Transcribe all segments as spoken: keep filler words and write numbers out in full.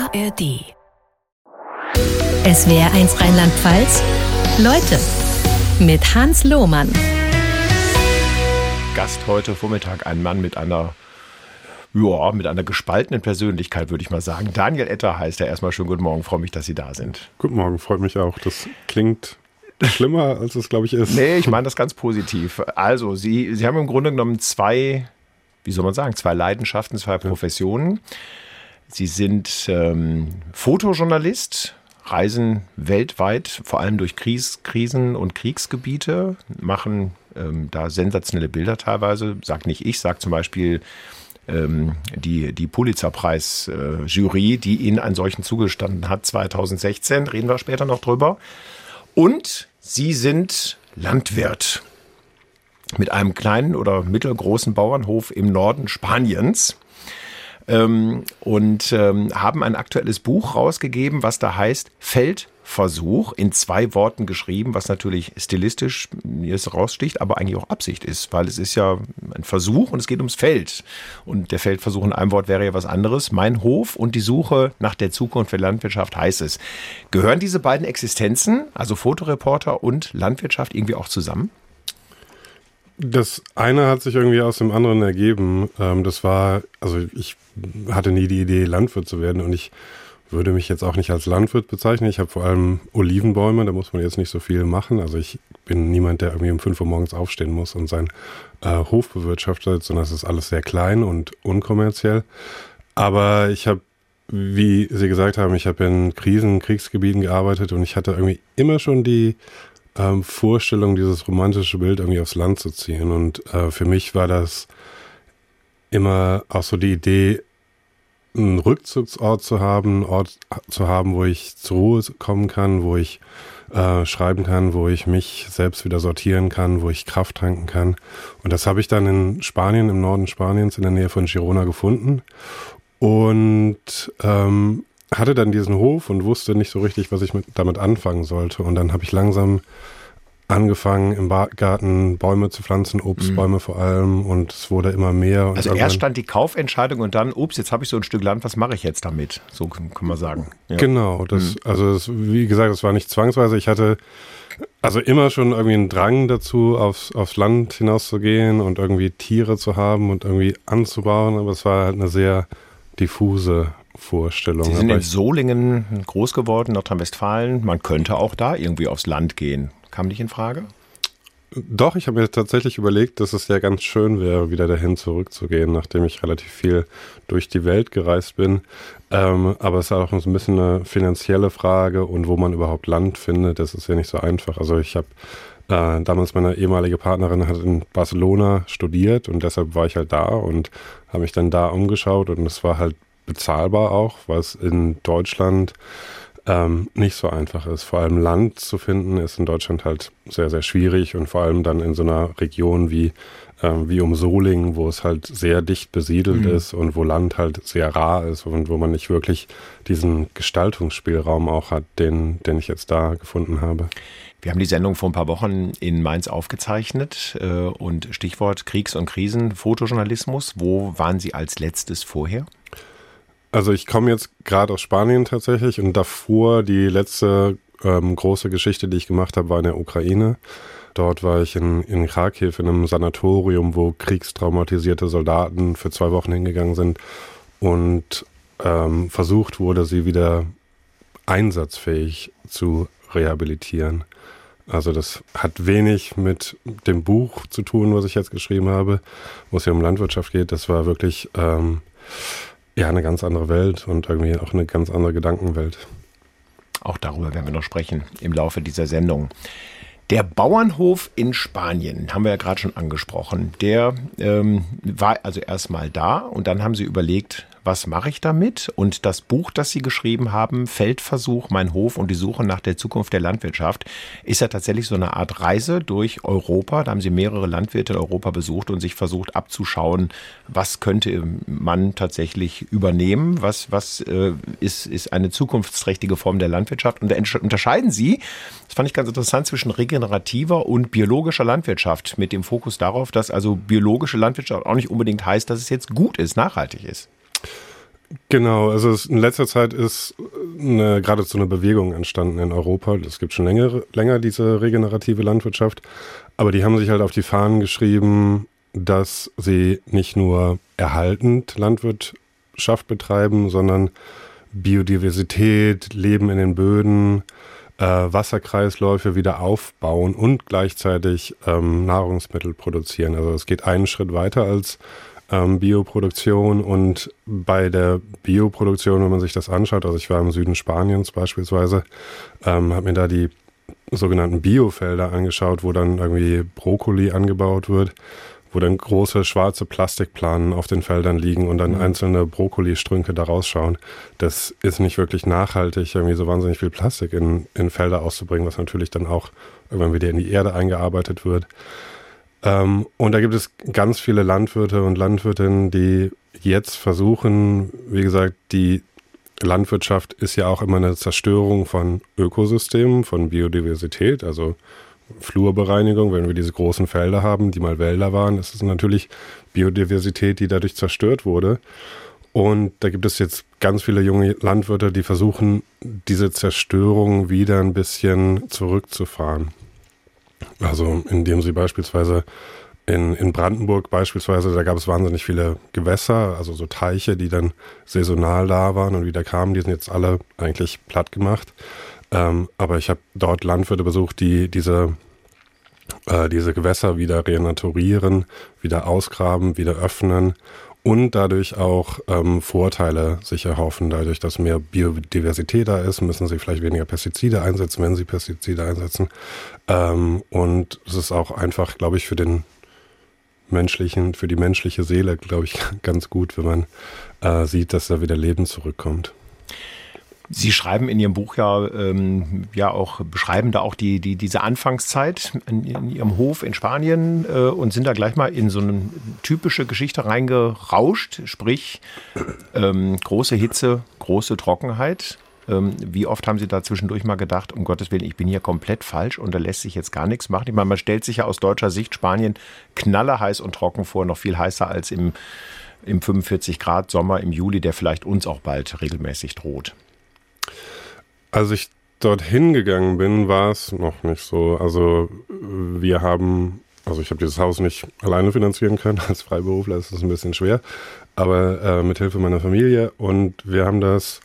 A R D. S W R eins Rheinland-Pfalz. Leute mit Hans Lohmann. Gast heute Vormittag, ein Mann mit einer, ja, mit einer gespaltenen Persönlichkeit, würde ich mal sagen. Daniel Etter heißt er. Erstmal schönen guten Morgen, freue mich, dass Sie da sind. Guten Morgen, freut mich auch. Das klingt schlimmer, als es, glaube ich, ist. Nee, ich meine das ganz positiv. Also, Sie, Sie haben im Grunde genommen zwei, wie soll man sagen, zwei Leidenschaften, zwei Professionen. Sie sind ähm, Fotojournalist, reisen weltweit, vor allem durch Kries, Krisen- und Kriegsgebiete, machen ähm, da sensationelle Bilder teilweise. Sagt nicht ich, sagt zum Beispiel ähm, die, die Pulitzer-Preis-Jury, die Ihnen einen solchen zugestanden hat, zwanzig sechzehn. Reden wir später noch drüber. Und Sie sind Landwirt mit einem kleinen oder mittelgroßen Bauernhof im Norden Spaniens. Ähm, und ähm, haben ein aktuelles Buch rausgegeben, was da heißt Feldversuch, in zwei Worten geschrieben, was natürlich stilistisch jetzt raussticht, aber eigentlich auch Absicht ist, weil es ist ja ein Versuch und es geht ums Feld. Und der Feldversuch in einem Wort wäre ja was anderes. Mein Hof und die Suche nach der Zukunft der Landwirtschaft heißt es. Gehören diese beiden Existenzen, also Fotoreporter und Landwirtschaft, irgendwie auch zusammen? Das eine hat sich irgendwie aus dem anderen ergeben. Das war, also ich hatte nie die Idee, Landwirt zu werden und ich würde mich jetzt auch nicht als Landwirt bezeichnen. Ich habe vor allem Olivenbäume, da muss man jetzt nicht so viel machen. Also ich bin niemand, der irgendwie um fünf Uhr morgens aufstehen muss und seinen äh, Hof bewirtschaftet, sondern es ist alles sehr klein und unkommerziell. Aber ich habe, wie Sie gesagt haben, ich habe in Krisen-, Kriegsgebieten gearbeitet und ich hatte irgendwie immer schon die Ähm, Vorstellung, dieses romantische Bild irgendwie aufs Land zu ziehen. Und äh, für mich war das immer auch so die Idee, einen Rückzugsort zu haben, einen Ort zu haben, wo ich zur Ruhe kommen kann, wo ich äh, schreiben kann, wo ich mich selbst wieder sortieren kann, wo ich Kraft tanken kann. Und das habe ich dann in Spanien, im Norden Spaniens, in der Nähe von Girona gefunden. Und ähm, hatte dann diesen Hof und wusste nicht so richtig, was ich mit, damit anfangen sollte. Und dann habe ich langsam angefangen, im Garten Bäume zu pflanzen, Obstbäume mhm. vor allem. Und es wurde immer mehr. Und also erst stand die Kaufentscheidung und dann, ups, jetzt habe ich so ein Stück Land, was mache ich jetzt damit? So kann man sagen. Ja. Genau, das, mhm. also das, wie gesagt, das war nicht zwangsweise. Ich hatte also immer schon irgendwie einen Drang dazu, aufs, aufs Land hinauszugehen und irgendwie Tiere zu haben und irgendwie anzubauen. Aber es war halt eine sehr diffuse Vorstellung. Sie sind in Solingen groß geworden, Nordrhein-Westfalen. Man könnte auch da irgendwie aufs Land gehen. Kam nicht in Frage? Doch, ich habe mir tatsächlich überlegt, dass es ja ganz schön wäre, wieder dahin zurückzugehen, nachdem ich relativ viel durch die Welt gereist bin. Ähm, aber es ist auch so ein bisschen eine finanzielle Frage und wo man überhaupt Land findet, das ist ja nicht so einfach. Also ich habe äh, damals meine ehemalige Partnerin hat in Barcelona studiert und deshalb war ich halt da und habe mich dann da umgeschaut und es war halt bezahlbar auch, weil es in Deutschland ähm, nicht so einfach ist. Vor allem Land zu finden ist in Deutschland halt sehr, sehr schwierig und vor allem dann in so einer Region wie, ähm, wie um Solingen, wo es halt sehr dicht besiedelt mhm. ist und wo Land halt sehr rar ist und wo man nicht wirklich diesen Gestaltungsspielraum auch hat, den, den ich jetzt da gefunden habe. Wir haben die Sendung vor ein paar Wochen in Mainz aufgezeichnet äh, und Stichwort Kriegs- und Krisen, Fotojournalismus. Wo waren Sie als letztes vorher? Also ich komme jetzt gerade aus Spanien tatsächlich und davor die letzte ähm, große Geschichte, die ich gemacht habe, war in der Ukraine. Dort war ich in, in Kharkiv in einem Sanatorium, wo kriegstraumatisierte Soldaten für zwei Wochen hingegangen sind und ähm, versucht wurde, sie wieder einsatzfähig zu rehabilitieren. Also das hat wenig mit dem Buch zu tun, was ich jetzt geschrieben habe, wo es ja um Landwirtschaft geht. Das war wirklich ähm, ja eine ganz andere Welt und irgendwie auch eine ganz andere Gedankenwelt. Auch darüber werden wir noch sprechen im Laufe dieser Sendung. Der Bauernhof in Spanien, haben wir ja gerade schon angesprochen, der ähm, war also erstmal da und dann haben Sie überlegt, was mache ich damit? Und das Buch, das Sie geschrieben haben, Feldversuch, mein Hof und die Suche nach der Zukunft der Landwirtschaft, ist ja tatsächlich so eine Art Reise durch Europa. Da haben Sie mehrere Landwirte in Europa besucht und sich versucht abzuschauen, was könnte man tatsächlich übernehmen, was, was äh, ist, ist eine zukunftsträchtige Form der Landwirtschaft. Und da unterscheiden Sie, das fand ich ganz interessant, zwischen regenerativer und biologischer Landwirtschaft mit dem Fokus darauf, dass also biologische Landwirtschaft auch nicht unbedingt heißt, dass es jetzt gut ist, nachhaltig ist. Genau, also es, in letzter Zeit ist eine, geradezu eine Bewegung entstanden in Europa. Es gibt schon länger, länger diese regenerative Landwirtschaft, aber die haben sich halt auf die Fahnen geschrieben, dass sie nicht nur erhaltend Landwirtschaft betreiben, sondern Biodiversität, Leben in den Böden, äh, Wasserkreisläufe wieder aufbauen und gleichzeitig ähm, Nahrungsmittel produzieren. Also es geht einen Schritt weiter als ähm, Bioproduktion, und bei der Bioproduktion, wenn man sich das anschaut, also ich war im Süden Spaniens beispielsweise, ähm, habe mir da die sogenannten Biofelder angeschaut, wo dann irgendwie Brokkoli angebaut wird, wo dann große schwarze Plastikplanen auf den Feldern liegen und dann mhm. einzelne Brokkolistrünke da rausschauen. Das ist nicht wirklich nachhaltig, irgendwie so wahnsinnig viel Plastik in, in Felder auszubringen, was natürlich dann auch irgendwann wieder in die Erde eingearbeitet wird. Ähm, und da gibt es ganz viele Landwirte und Landwirtinnen, die jetzt versuchen, wie gesagt, die Landwirtschaft ist ja auch immer eine Zerstörung von Ökosystemen, von Biodiversität, also Flurbereinigung, wenn wir diese großen Felder haben, die mal Wälder waren, das ist natürlich Biodiversität, die dadurch zerstört wurde. Und da gibt es jetzt ganz viele junge Landwirte, die versuchen, diese Zerstörung wieder ein bisschen zurückzufahren. Also indem sie beispielsweise in, in Brandenburg beispielsweise, da gab es wahnsinnig viele Gewässer, also so Teiche, die dann saisonal da waren und wieder kamen, die sind jetzt alle eigentlich platt gemacht. Ähm, aber ich habe dort Landwirte besucht, die diese, äh, diese Gewässer wieder renaturieren, wieder ausgraben, wieder öffnen und dadurch auch ähm, Vorteile sich erhoffen. Dadurch, dass mehr Biodiversität da ist, müssen sie vielleicht weniger Pestizide einsetzen, wenn sie Pestizide einsetzen. Ähm, und es ist auch einfach, glaube ich, für den menschlichen, für die menschliche Seele, glaube ich, ganz gut, wenn man äh, sieht, dass da wieder Leben zurückkommt. Sie schreiben in Ihrem Buch ja, ähm, ja auch, beschreiben da auch die, die, diese Anfangszeit in, in Ihrem Hof in Spanien äh, und sind da gleich mal in so eine typische Geschichte reingerauscht, sprich ähm, große Hitze, große Trockenheit. Ähm, wie oft haben Sie da zwischendurch mal gedacht, um Gottes Willen, ich bin hier komplett falsch und da lässt sich jetzt gar nichts machen? Ich meine, man stellt sich ja aus deutscher Sicht Spanien knallerheiß und trocken vor, noch viel heißer als im, im fünfundvierzig Grad Sommer im Juli, der vielleicht uns auch bald regelmäßig droht. Als ich dorthin gegangen bin, war es noch nicht so. Also wir haben, also ich habe dieses Haus nicht alleine finanzieren können, als Freiberufler ist es ein bisschen schwer, aber äh, mit Hilfe meiner Familie, und wir haben das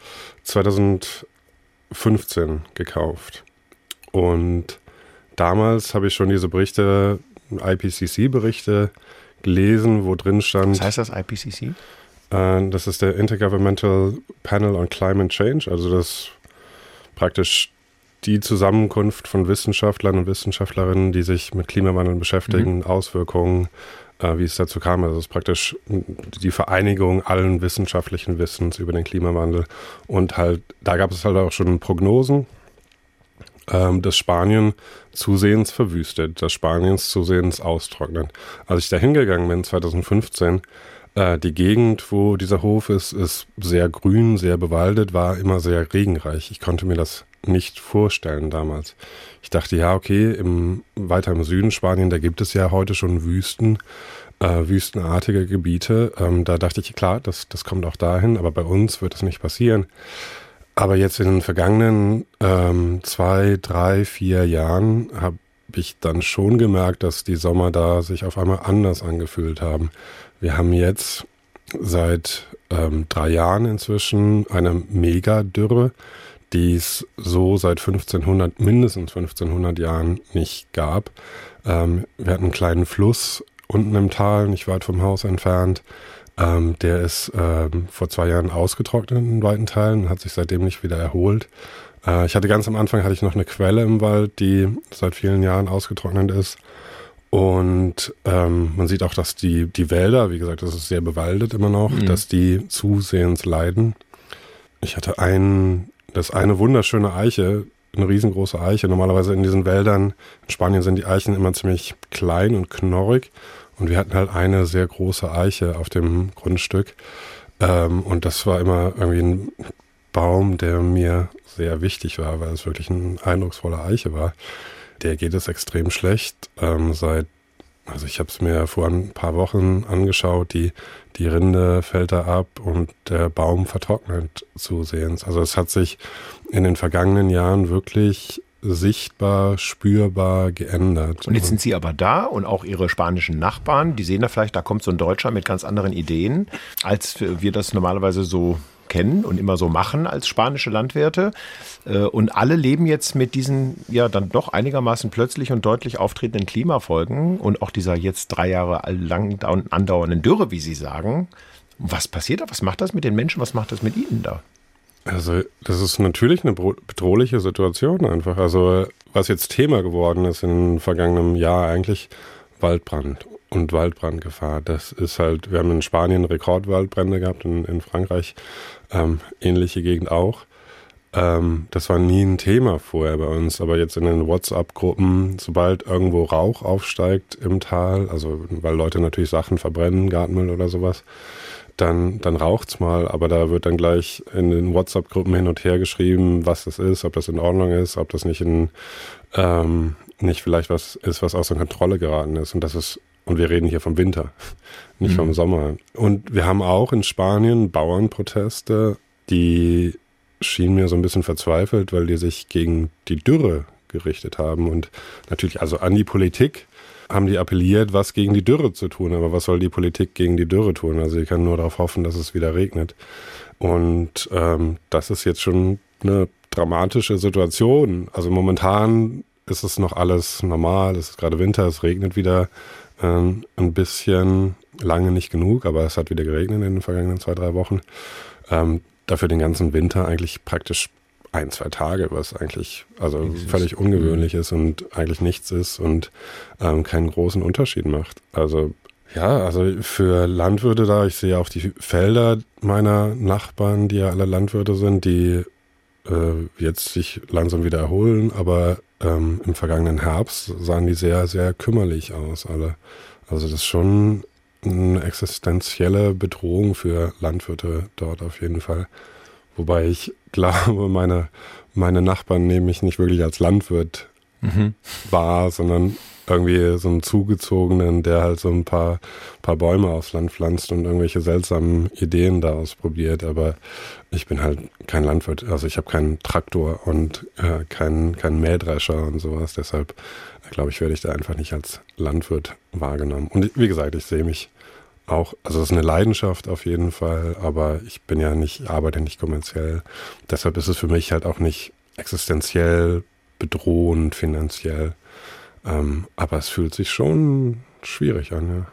zweitausendfünfzehn gekauft. Und damals habe ich schon diese Berichte, I P C C-Berichte gelesen, wo drin stand... Was heißt das, I P C C? Das ist der Intergovernmental Panel on Climate Change, also das praktisch die Zusammenkunft von Wissenschaftlern und Wissenschaftlerinnen, die sich mit Klimawandel beschäftigen, mhm. Auswirkungen, äh, wie es dazu kam. Also das ist praktisch die Vereinigung allen wissenschaftlichen Wissens über den Klimawandel. Und halt, da gab es halt auch schon Prognosen, ähm, dass Spanien zusehends verwüstet, dass Spaniens zusehends austrocknet. Als ich da hingegangen bin, zweitausendfünfzehn, die Gegend, wo dieser Hof ist, ist sehr grün, sehr bewaldet, war immer sehr regenreich. Ich konnte mir das nicht vorstellen damals. Ich dachte, ja, okay, im, weiter im Süden Spanien, da gibt es ja heute schon Wüsten, äh, wüstenartige Gebiete. Ähm, da dachte ich, klar, das, das kommt auch dahin, aber bei uns wird das nicht passieren. Aber jetzt in den vergangenen ähm, zwei, drei, vier Jahren habe ich dann schon gemerkt, dass die Sommer da sich auf einmal anders angefühlt haben. Wir haben jetzt seit ähm, drei Jahren inzwischen eine Megadürre, die es so seit fünfzehnhundert, mindestens fünfzehnhundert Jahren nicht gab. Ähm, wir hatten einen kleinen Fluss unten im Tal, nicht weit vom Haus entfernt. Ähm, der ist ähm, vor zwei Jahren ausgetrocknet in weiten Teilen und hat sich seitdem nicht wieder erholt. Äh, ich hatte ganz am Anfang hatte ich noch eine Quelle im Wald, die seit vielen Jahren ausgetrocknet ist. Und ähm, man sieht auch, dass die, die Wälder, wie gesagt, das ist sehr bewaldet immer noch, mhm. dass die zusehends leiden. Ich hatte ein, das ist eine wunderschöne Eiche, eine riesengroße Eiche. Normalerweise in diesen Wäldern in Spanien sind die Eichen immer ziemlich klein und knorrig. Und wir hatten halt eine sehr große Eiche auf dem Grundstück. Ähm, und das war immer irgendwie ein Baum, der mir sehr wichtig war, weil es wirklich eine eindrucksvolle Eiche war. Der geht es extrem schlecht. Ähm, seit Also ich habe es mir vor ein paar Wochen angeschaut, die, die Rinde fällt da ab und der Baum vertrocknet zusehends. Also es hat sich in den vergangenen Jahren wirklich sichtbar, spürbar geändert. Und jetzt sind Sie aber da und auch Ihre spanischen Nachbarn, die sehen da vielleicht, da kommt so ein Deutscher mit ganz anderen Ideen, als wir das normalerweise so kennen und immer so machen als spanische Landwirte. Und alle leben jetzt mit diesen ja dann doch einigermaßen plötzlich und deutlich auftretenden Klimafolgen und auch dieser jetzt drei Jahre lang andauernden Dürre, wie Sie sagen. Was passiert da? Was macht das mit den Menschen? Was macht das mit Ihnen da? Also das ist natürlich eine bedrohliche Situation einfach. Also was jetzt Thema geworden ist im vergangenen Jahr eigentlich Waldbrand und Waldbrandgefahr. Das ist halt, wir haben in Spanien Rekordwaldbrände gehabt, in, in Frankreich ähm, ähnliche Gegend auch. Ähm, das war nie ein Thema vorher bei uns, aber jetzt in den WhatsApp-Gruppen, sobald irgendwo Rauch aufsteigt im Tal, also weil Leute natürlich Sachen verbrennen, Gartenmüll oder sowas, dann, dann raucht's mal, aber da wird dann gleich in den WhatsApp-Gruppen hin und her geschrieben, was das ist, ob das in Ordnung ist, ob das nicht in ähm, nicht vielleicht was ist, was außer Kontrolle geraten ist. Und das ist, und wir reden hier vom Winter, nicht mhm. vom Sommer. Und wir haben auch in Spanien Bauernproteste, die schienen mir so ein bisschen verzweifelt, weil die sich gegen die Dürre gerichtet haben. Und natürlich, also an die Politik haben die appelliert, was gegen die Dürre zu tun. Aber was soll die Politik gegen die Dürre tun? Also sie kann nur darauf hoffen, dass es wieder regnet. Und ähm, das ist jetzt schon eine dramatische Situation. Also momentan ist es noch alles normal. Es ist gerade Winter, es regnet wieder ähm, ein bisschen, lange nicht genug, aber es hat wieder geregnet in den vergangenen zwei, drei Wochen. Ähm, dafür den ganzen Winter eigentlich praktisch ein, zwei Tage, was eigentlich also völlig ungewöhnlich ist und eigentlich nichts ist und ähm, keinen großen Unterschied macht. Also ja, also für Landwirte da, ich sehe auch die Felder meiner Nachbarn, die ja alle Landwirte sind, die äh, jetzt sich langsam wieder erholen, aber ähm, im vergangenen Herbst sahen die sehr, sehr kümmerlich aus alle. Also das ist schon eine existenzielle Bedrohung für Landwirte dort auf jeden Fall. Wobei ich glaube, meine, meine Nachbarn nehmen mich nicht wirklich als Landwirt mhm. wahr, sondern irgendwie so einen Zugezogenen, der halt so ein paar, paar Bäume aufs Land pflanzt und irgendwelche seltsamen Ideen da ausprobiert. Aber ich bin halt kein Landwirt. Also ich habe keinen Traktor und äh, keinen, keinen Mähdrescher und sowas. Deshalb äh, glaube ich, werde ich da einfach nicht als Landwirt wahrgenommen. Und wie gesagt, ich sehe mich auch, also es ist eine Leidenschaft auf jeden Fall, aber ich bin ja nicht, arbeite nicht kommerziell. Deshalb ist es für mich halt auch nicht existenziell bedrohend finanziell. Ähm, aber es fühlt sich schon schwierig an, ja.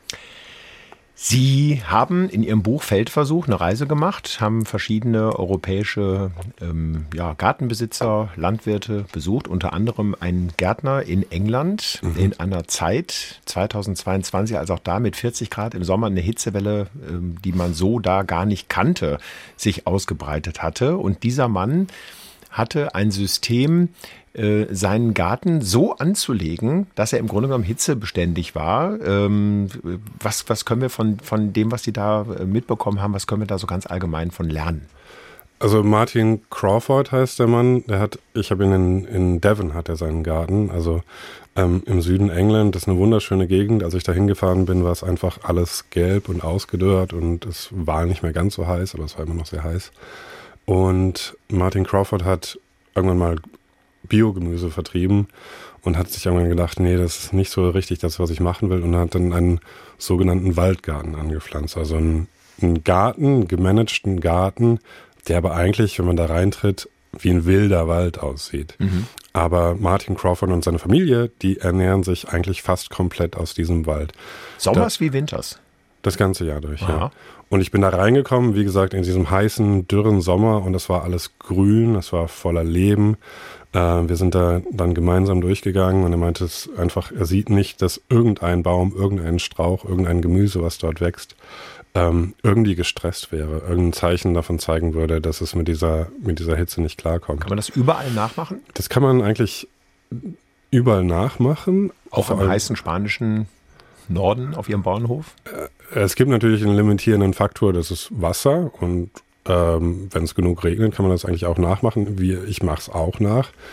Sie haben in Ihrem Buch Feldversuch eine Reise gemacht, haben verschiedene europäische ähm, ja, Gartenbesitzer, Landwirte besucht, unter anderem einen Gärtner in England mhm. in einer Zeit zweitausendzweiundzwanzig, als auch da mit vierzig Grad im Sommer eine Hitzewelle, ähm, die man so da gar nicht kannte, sich ausgebreitet hatte. Und dieser Mann hatte ein System, seinen Garten so anzulegen, dass er im Grunde genommen hitzebeständig war. Ähm, was, was können wir von, von dem, was Sie da mitbekommen haben, was können wir da so ganz allgemein von lernen? Also Martin Crawford heißt der Mann, der hat, ich habe ihn in, in Devon hat er seinen Garten, also ähm, im Süden England, das ist eine wunderschöne Gegend. Als ich da hingefahren bin, war es einfach alles gelb und ausgedörrt und es war nicht mehr ganz so heiß, aber es war immer noch sehr heiß. Und Martin Crawford hat irgendwann mal Biogemüse vertrieben und hat sich irgendwann gedacht, nee, das ist nicht so richtig das, was ich machen will, und hat dann einen sogenannten Waldgarten angepflanzt. Also einen, einen Garten, einen gemanagten Garten, der aber eigentlich, wenn man da reintritt, wie ein wilder Wald aussieht. Mhm. Aber Martin Crawford und seine Familie, die ernähren sich eigentlich fast komplett aus diesem Wald. Sommers da, wie Winters? Das ganze Jahr durch, Aha. ja. Und ich bin da reingekommen, wie gesagt, in diesem heißen, dürren Sommer, und das war alles grün, das war voller Leben. Wir sind da dann gemeinsam durchgegangen und er meinte es einfach, er sieht nicht, dass irgendein Baum, irgendein Strauch, irgendein Gemüse, was dort wächst, ähm, irgendwie gestresst wäre, irgendein Zeichen davon zeigen würde, dass es mit dieser, mit dieser Hitze nicht klarkommt. Kann man das überall nachmachen? Das kann man eigentlich überall nachmachen. Auch im heißen spanischen Norden auf Ihrem Bauernhof? Es gibt natürlich einen limitierenden Faktor, das ist Wasser, und Ähm, wenn es genug regnet, kann man das eigentlich auch nachmachen. Wie, ich mache es auch nach.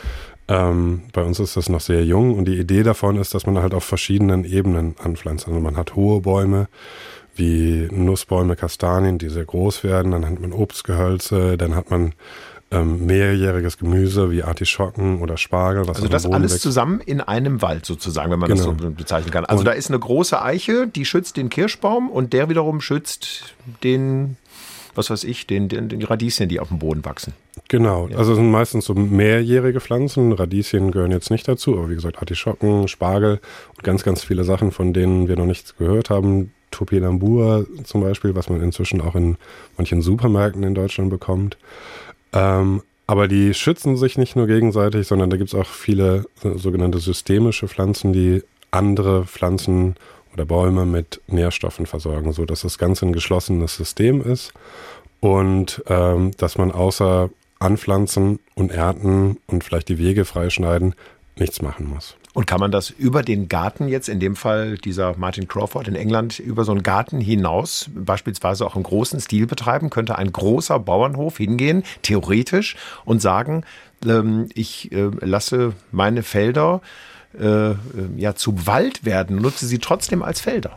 Ähm, bei uns ist das noch sehr jung und die Idee davon ist, dass man halt auf verschiedenen Ebenen anpflanzt. Also man hat hohe Bäume, wie Nussbäume, Kastanien, die sehr groß werden. Dann hat man Obstgehölze, dann hat man ähm, mehrjähriges Gemüse wie Artischocken oder Spargel. Was also das alles wächst. Zusammen in einem Wald sozusagen, wenn man genau. das so bezeichnen kann. Also und da ist eine große Eiche, die schützt den Kirschbaum und der wiederum schützt den, was weiß ich, den, den, die Radieschen, die auf dem Boden wachsen. Genau, ja. Also es sind meistens so mehrjährige Pflanzen. Radieschen gehören jetzt nicht dazu, aber wie gesagt Artischocken, Spargel und ganz, ganz viele Sachen, von denen wir noch nichts gehört haben. Topinambur zum Beispiel, was man inzwischen auch in manchen Supermärkten in Deutschland bekommt. Ähm, aber die schützen sich nicht nur gegenseitig, sondern da gibt es auch viele sogenannte systemische Pflanzen, die andere Pflanzen oder Bäume mit Nährstoffen versorgen, sodass das Ganze ein geschlossenes System ist und ähm, dass man außer Anpflanzen und Ernten und vielleicht die Wege freischneiden nichts machen muss. Und kann man das über den Garten jetzt, in dem Fall dieser Martin Crawford in England, über so einen Garten hinaus beispielsweise auch im großen Stil betreiben? Könnte ein großer Bauernhof hingehen, theoretisch, und sagen, ähm, ich äh, lasse meine Felder äh, ja zu Wald werden, nutze sie trotzdem als Felder?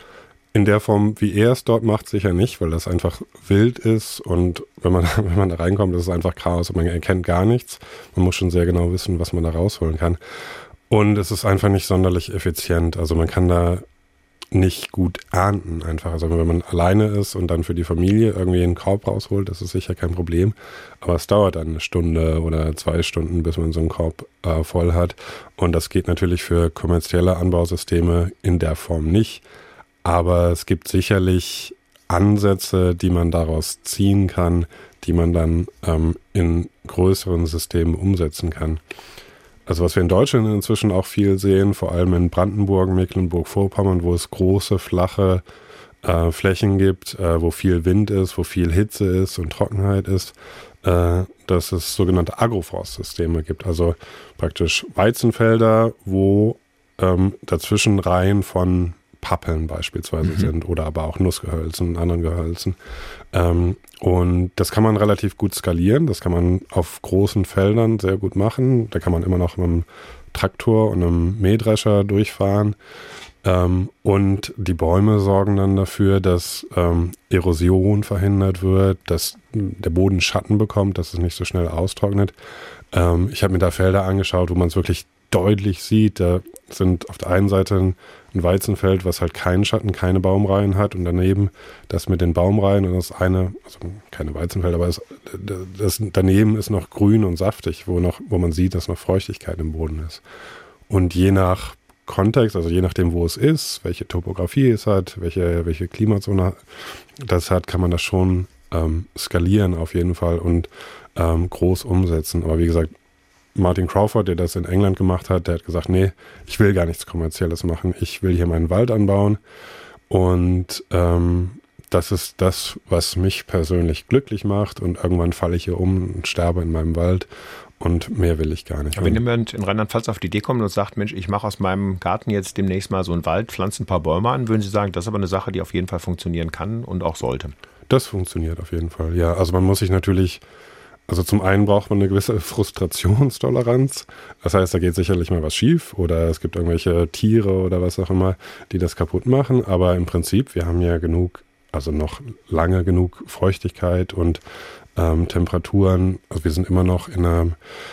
In der Form, wie er es dort macht, sicher nicht, weil das einfach wild ist und wenn man, wenn man da reinkommt, ist es einfach Chaos und man erkennt gar nichts. Man muss schon sehr genau wissen, was man da rausholen kann. Und es ist einfach nicht sonderlich effizient. Also man kann da nicht gut ernten einfach. Also wenn man alleine ist und dann für die Familie irgendwie einen Korb rausholt, das ist sicher kein Problem. Aber es dauert dann eine Stunde oder zwei Stunden, bis man so einen Korb äh, voll hat. Und das geht natürlich für kommerzielle Anbausysteme in der Form nicht. Aber es gibt sicherlich Ansätze, die man daraus ziehen kann, die man dann ähm, in größeren Systemen umsetzen kann. Also was wir in Deutschland inzwischen auch viel sehen, vor allem in Brandenburg, Mecklenburg-Vorpommern, wo es große, flache äh, Flächen gibt, äh, wo viel Wind ist, wo viel Hitze ist und Trockenheit ist, äh, dass es sogenannte Agroforstsysteme gibt. Also praktisch Weizenfelder, wo ähm, dazwischen Reihen von Pappeln beispielsweise mhm. sind oder aber auch Nussgehölzen und anderen Gehölzen. Ähm, und das kann man relativ gut skalieren, das kann man auf großen Feldern sehr gut machen. Da kann man immer noch mit einem Traktor und einem Mähdrescher durchfahren. Ähm, und die Bäume sorgen dann dafür, dass ähm, Erosion verhindert wird, dass der Boden Schatten bekommt, dass es nicht so schnell austrocknet. Ähm, ich habe mir da Felder angeschaut, wo man es wirklich deutlich sieht. Da sind auf der einen Seite ein ein Weizenfeld, was halt keinen Schatten, keine Baumreihen hat und daneben das mit den Baumreihen und das eine, also keine Weizenfeld, aber das, das daneben ist noch grün und saftig, wo noch, wo man sieht, dass noch Feuchtigkeit im Boden ist. Und je nach Kontext, also je nachdem, wo es ist, welche Topografie es hat, welche, welche Klimazone das hat, kann man das schon ähm, skalieren auf jeden Fall und ähm, groß umsetzen. Aber wie gesagt, Martin Crawford, der das in England gemacht hat, der hat gesagt, nee, ich will gar nichts Kommerzielles machen. Ich will hier meinen Wald anbauen. Und ähm, das ist das, was mich persönlich glücklich macht. Und irgendwann falle ich hier um und sterbe in meinem Wald. Und mehr will ich gar nicht. Wenn jemand in Rheinland-Pfalz auf die Idee kommt und sagt, Mensch, ich mache aus meinem Garten jetzt demnächst mal so einen Wald, pflanze ein paar Bäume an, würden Sie sagen, das ist aber eine Sache, die auf jeden Fall funktionieren kann und auch sollte? Das funktioniert auf jeden Fall, ja. Also man muss sich natürlich... Also zum einen braucht man eine gewisse Frustrationstoleranz. Das heißt, da geht sicherlich mal was schief oder es gibt irgendwelche Tiere oder was auch immer, die das kaputt machen. Aber im Prinzip, wir haben ja genug, also noch lange genug Feuchtigkeit und ähm, Temperaturen. Also wir sind immer noch in einer,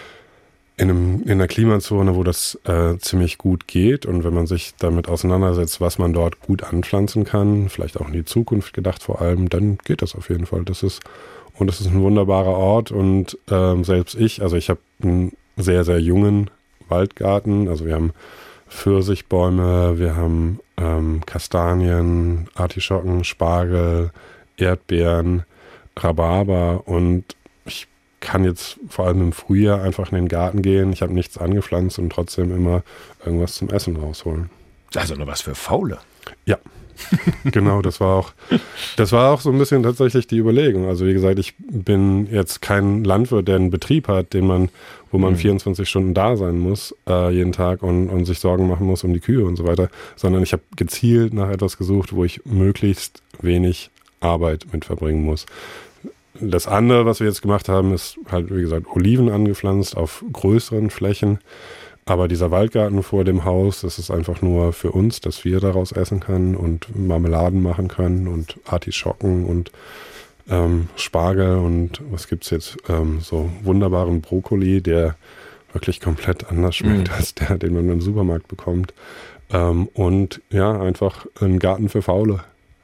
in einem, in einer Klimazone, wo das äh, ziemlich gut geht. Und wenn man sich damit auseinandersetzt, was man dort gut anpflanzen kann, vielleicht auch in die Zukunft gedacht vor allem, dann geht das auf jeden Fall. Das ist Und es ist ein wunderbarer Ort und ähm, selbst ich, also ich habe einen sehr, sehr jungen Waldgarten. Also wir haben Pfirsichbäume, wir haben ähm, Kastanien, Artischocken, Spargel, Erdbeeren, Rhabarber und ich kann jetzt vor allem im Frühjahr einfach in den Garten gehen. Ich habe nichts angepflanzt und trotzdem immer irgendwas zum Essen rausholen. Also nur was für Faule. Ja. Genau, das war auch, das war auch so ein bisschen tatsächlich die Überlegung. Also wie gesagt, ich bin jetzt kein Landwirt, der einen Betrieb hat, den man, wo man mhm. vierundzwanzig Stunden da sein muss, äh, jeden Tag und, und sich Sorgen machen muss um die Kühe und so weiter, sondern ich habe gezielt nach etwas gesucht, wo ich möglichst wenig Arbeit mit verbringen muss. das andere, was wir jetzt gemacht haben, ist halt, wie gesagt, Oliven angepflanzt auf größeren Flächen. Aber dieser Waldgarten vor dem Haus, das ist einfach nur für uns, dass wir daraus essen können und Marmeladen machen können und Artischocken und ähm, Spargel und was gibt's jetzt? Ähm, so wunderbaren Brokkoli, der wirklich komplett anders schmeckt mm. als der, den man im Supermarkt bekommt. Ähm, und ja, einfach ein Garten für Faule.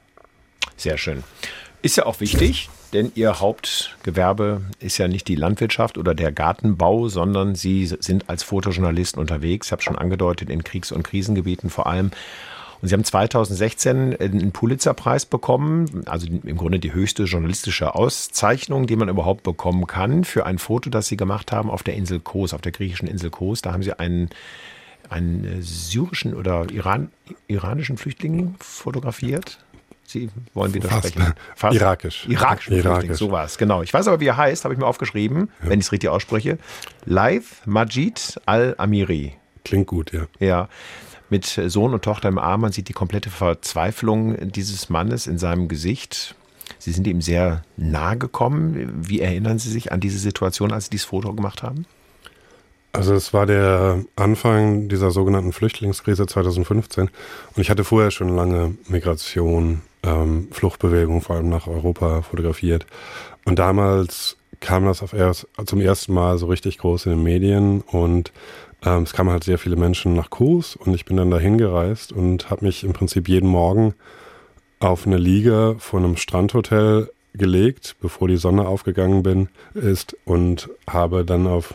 Sehr schön. Ist ja auch wichtig, denn Ihr Hauptgewerbe ist ja nicht die Landwirtschaft oder der Gartenbau, sondern Sie sind als Fotojournalist unterwegs. Ich habe schon angedeutet, in Kriegs- und Krisengebieten vor allem. Und Sie haben zweitausendsechzehn einen Pulitzer-Preis bekommen, also im Grunde die höchste journalistische Auszeichnung, die man überhaupt bekommen kann, für ein Foto, das Sie gemacht haben auf der Insel Kos, auf der griechischen Insel Kos. Da haben Sie einen, einen syrischen oder Iran, iranischen Flüchtling fotografiert. Sie wollen widersprechen. Fast. Fast. Irakisch. Irakisch. Irakisch. So war es, genau. Ich weiß aber, wie er heißt, habe ich mir aufgeschrieben, ja. wenn ich es richtig ausspreche. Laith Majid Al-Amiri. Klingt gut, ja. Ja, mit Sohn und Tochter im Arm. Man sieht die komplette Verzweiflung dieses Mannes in seinem Gesicht. Sie sind ihm sehr nahe gekommen. Wie erinnern Sie sich an diese Situation, als Sie dieses Foto gemacht haben? Also es war der Anfang dieser sogenannten Flüchtlingskrise zweitausendfünfzehn und ich hatte vorher schon lange Migration, ähm, Fluchtbewegung vor allem nach Europa fotografiert und damals kam das auf erst, zum ersten Mal so richtig groß in den Medien und ähm, es kamen halt sehr viele Menschen nach Kos und ich bin dann dahin gereist und habe mich im Prinzip jeden Morgen auf eine Liege von einem Strandhotel gelegt, bevor die Sonne aufgegangen bin, ist und habe dann auf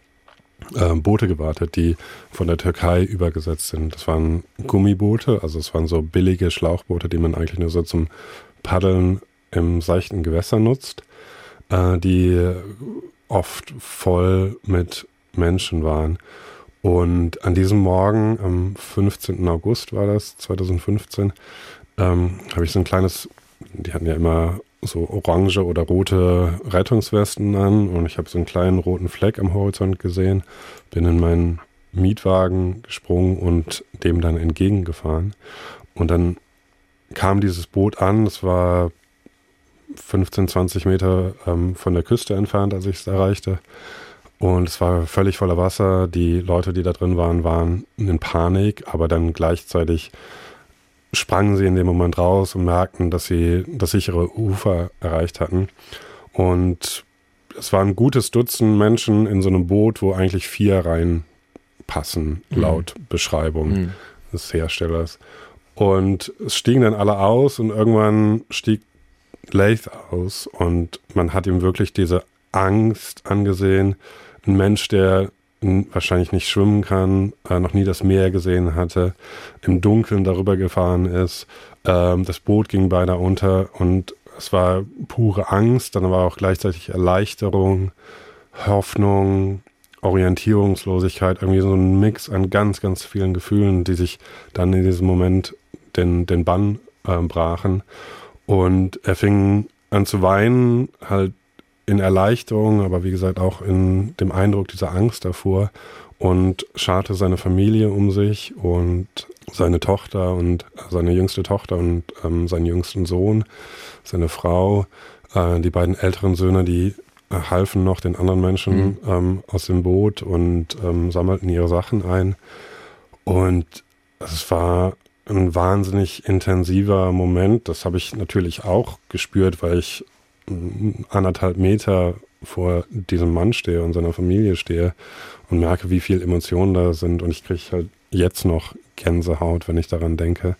Äh, Boote gewartet, die von der Türkei übergesetzt sind. Das waren Gummiboote, also es waren so billige Schlauchboote, die man eigentlich nur so zum Paddeln im seichten Gewässer nutzt, äh, die oft voll mit Menschen waren. Und an diesem Morgen, am fünfzehnten August war das, zweitausendfünfzehn, ähm, habe ich so ein kleines, die hatten ja immer so orange oder rote Rettungswesten an und ich habe so einen kleinen roten Fleck am Horizont gesehen, bin in meinen Mietwagen gesprungen und dem dann entgegengefahren. Und dann kam dieses Boot an, es war fünfzehn, zwanzig Meter ähm, von der Küste entfernt, als ich es erreichte. Und es war völlig voller Wasser. Die Leute, die da drin waren, waren in Panik, aber dann gleichzeitig sprangen sie in dem Moment raus und merkten, dass sie das sichere Ufer erreicht hatten. Und es war ein gutes Dutzend Menschen in so einem Boot, wo eigentlich vier reinpassen, mhm. laut Beschreibung mhm. des Herstellers. Und es stiegen dann alle aus und irgendwann stieg Laith aus und man hat ihm wirklich diese Angst angesehen. Ein Mensch, der wahrscheinlich nicht schwimmen kann, äh, noch nie das Meer gesehen hatte, im Dunkeln darüber gefahren ist. Ähm, das Boot ging beinahe unter und es war pure Angst, dann war auch gleichzeitig Erleichterung, Hoffnung, Orientierungslosigkeit, irgendwie so ein Mix an ganz, ganz vielen Gefühlen, die sich dann in diesem Moment den, den Bann äh, brachen. Und er fing an zu weinen, halt in Erleichterung, aber wie gesagt auch in dem Eindruck dieser Angst davor und scharte seine Familie um sich und seine Tochter und seine jüngste Tochter und ähm, seinen jüngsten Sohn, seine Frau, äh, die beiden älteren Söhne, die äh, halfen noch den anderen Menschen mhm. ähm, aus dem Boot und ähm, sammelten ihre Sachen ein. Und es war ein wahnsinnig intensiver Moment. Das habe ich natürlich auch gespürt, weil ich anderthalb Meter vor diesem Mann stehe und seiner Familie stehe und merke, wie viel Emotionen da sind und ich kriege halt jetzt noch Gänsehaut, wenn ich daran denke.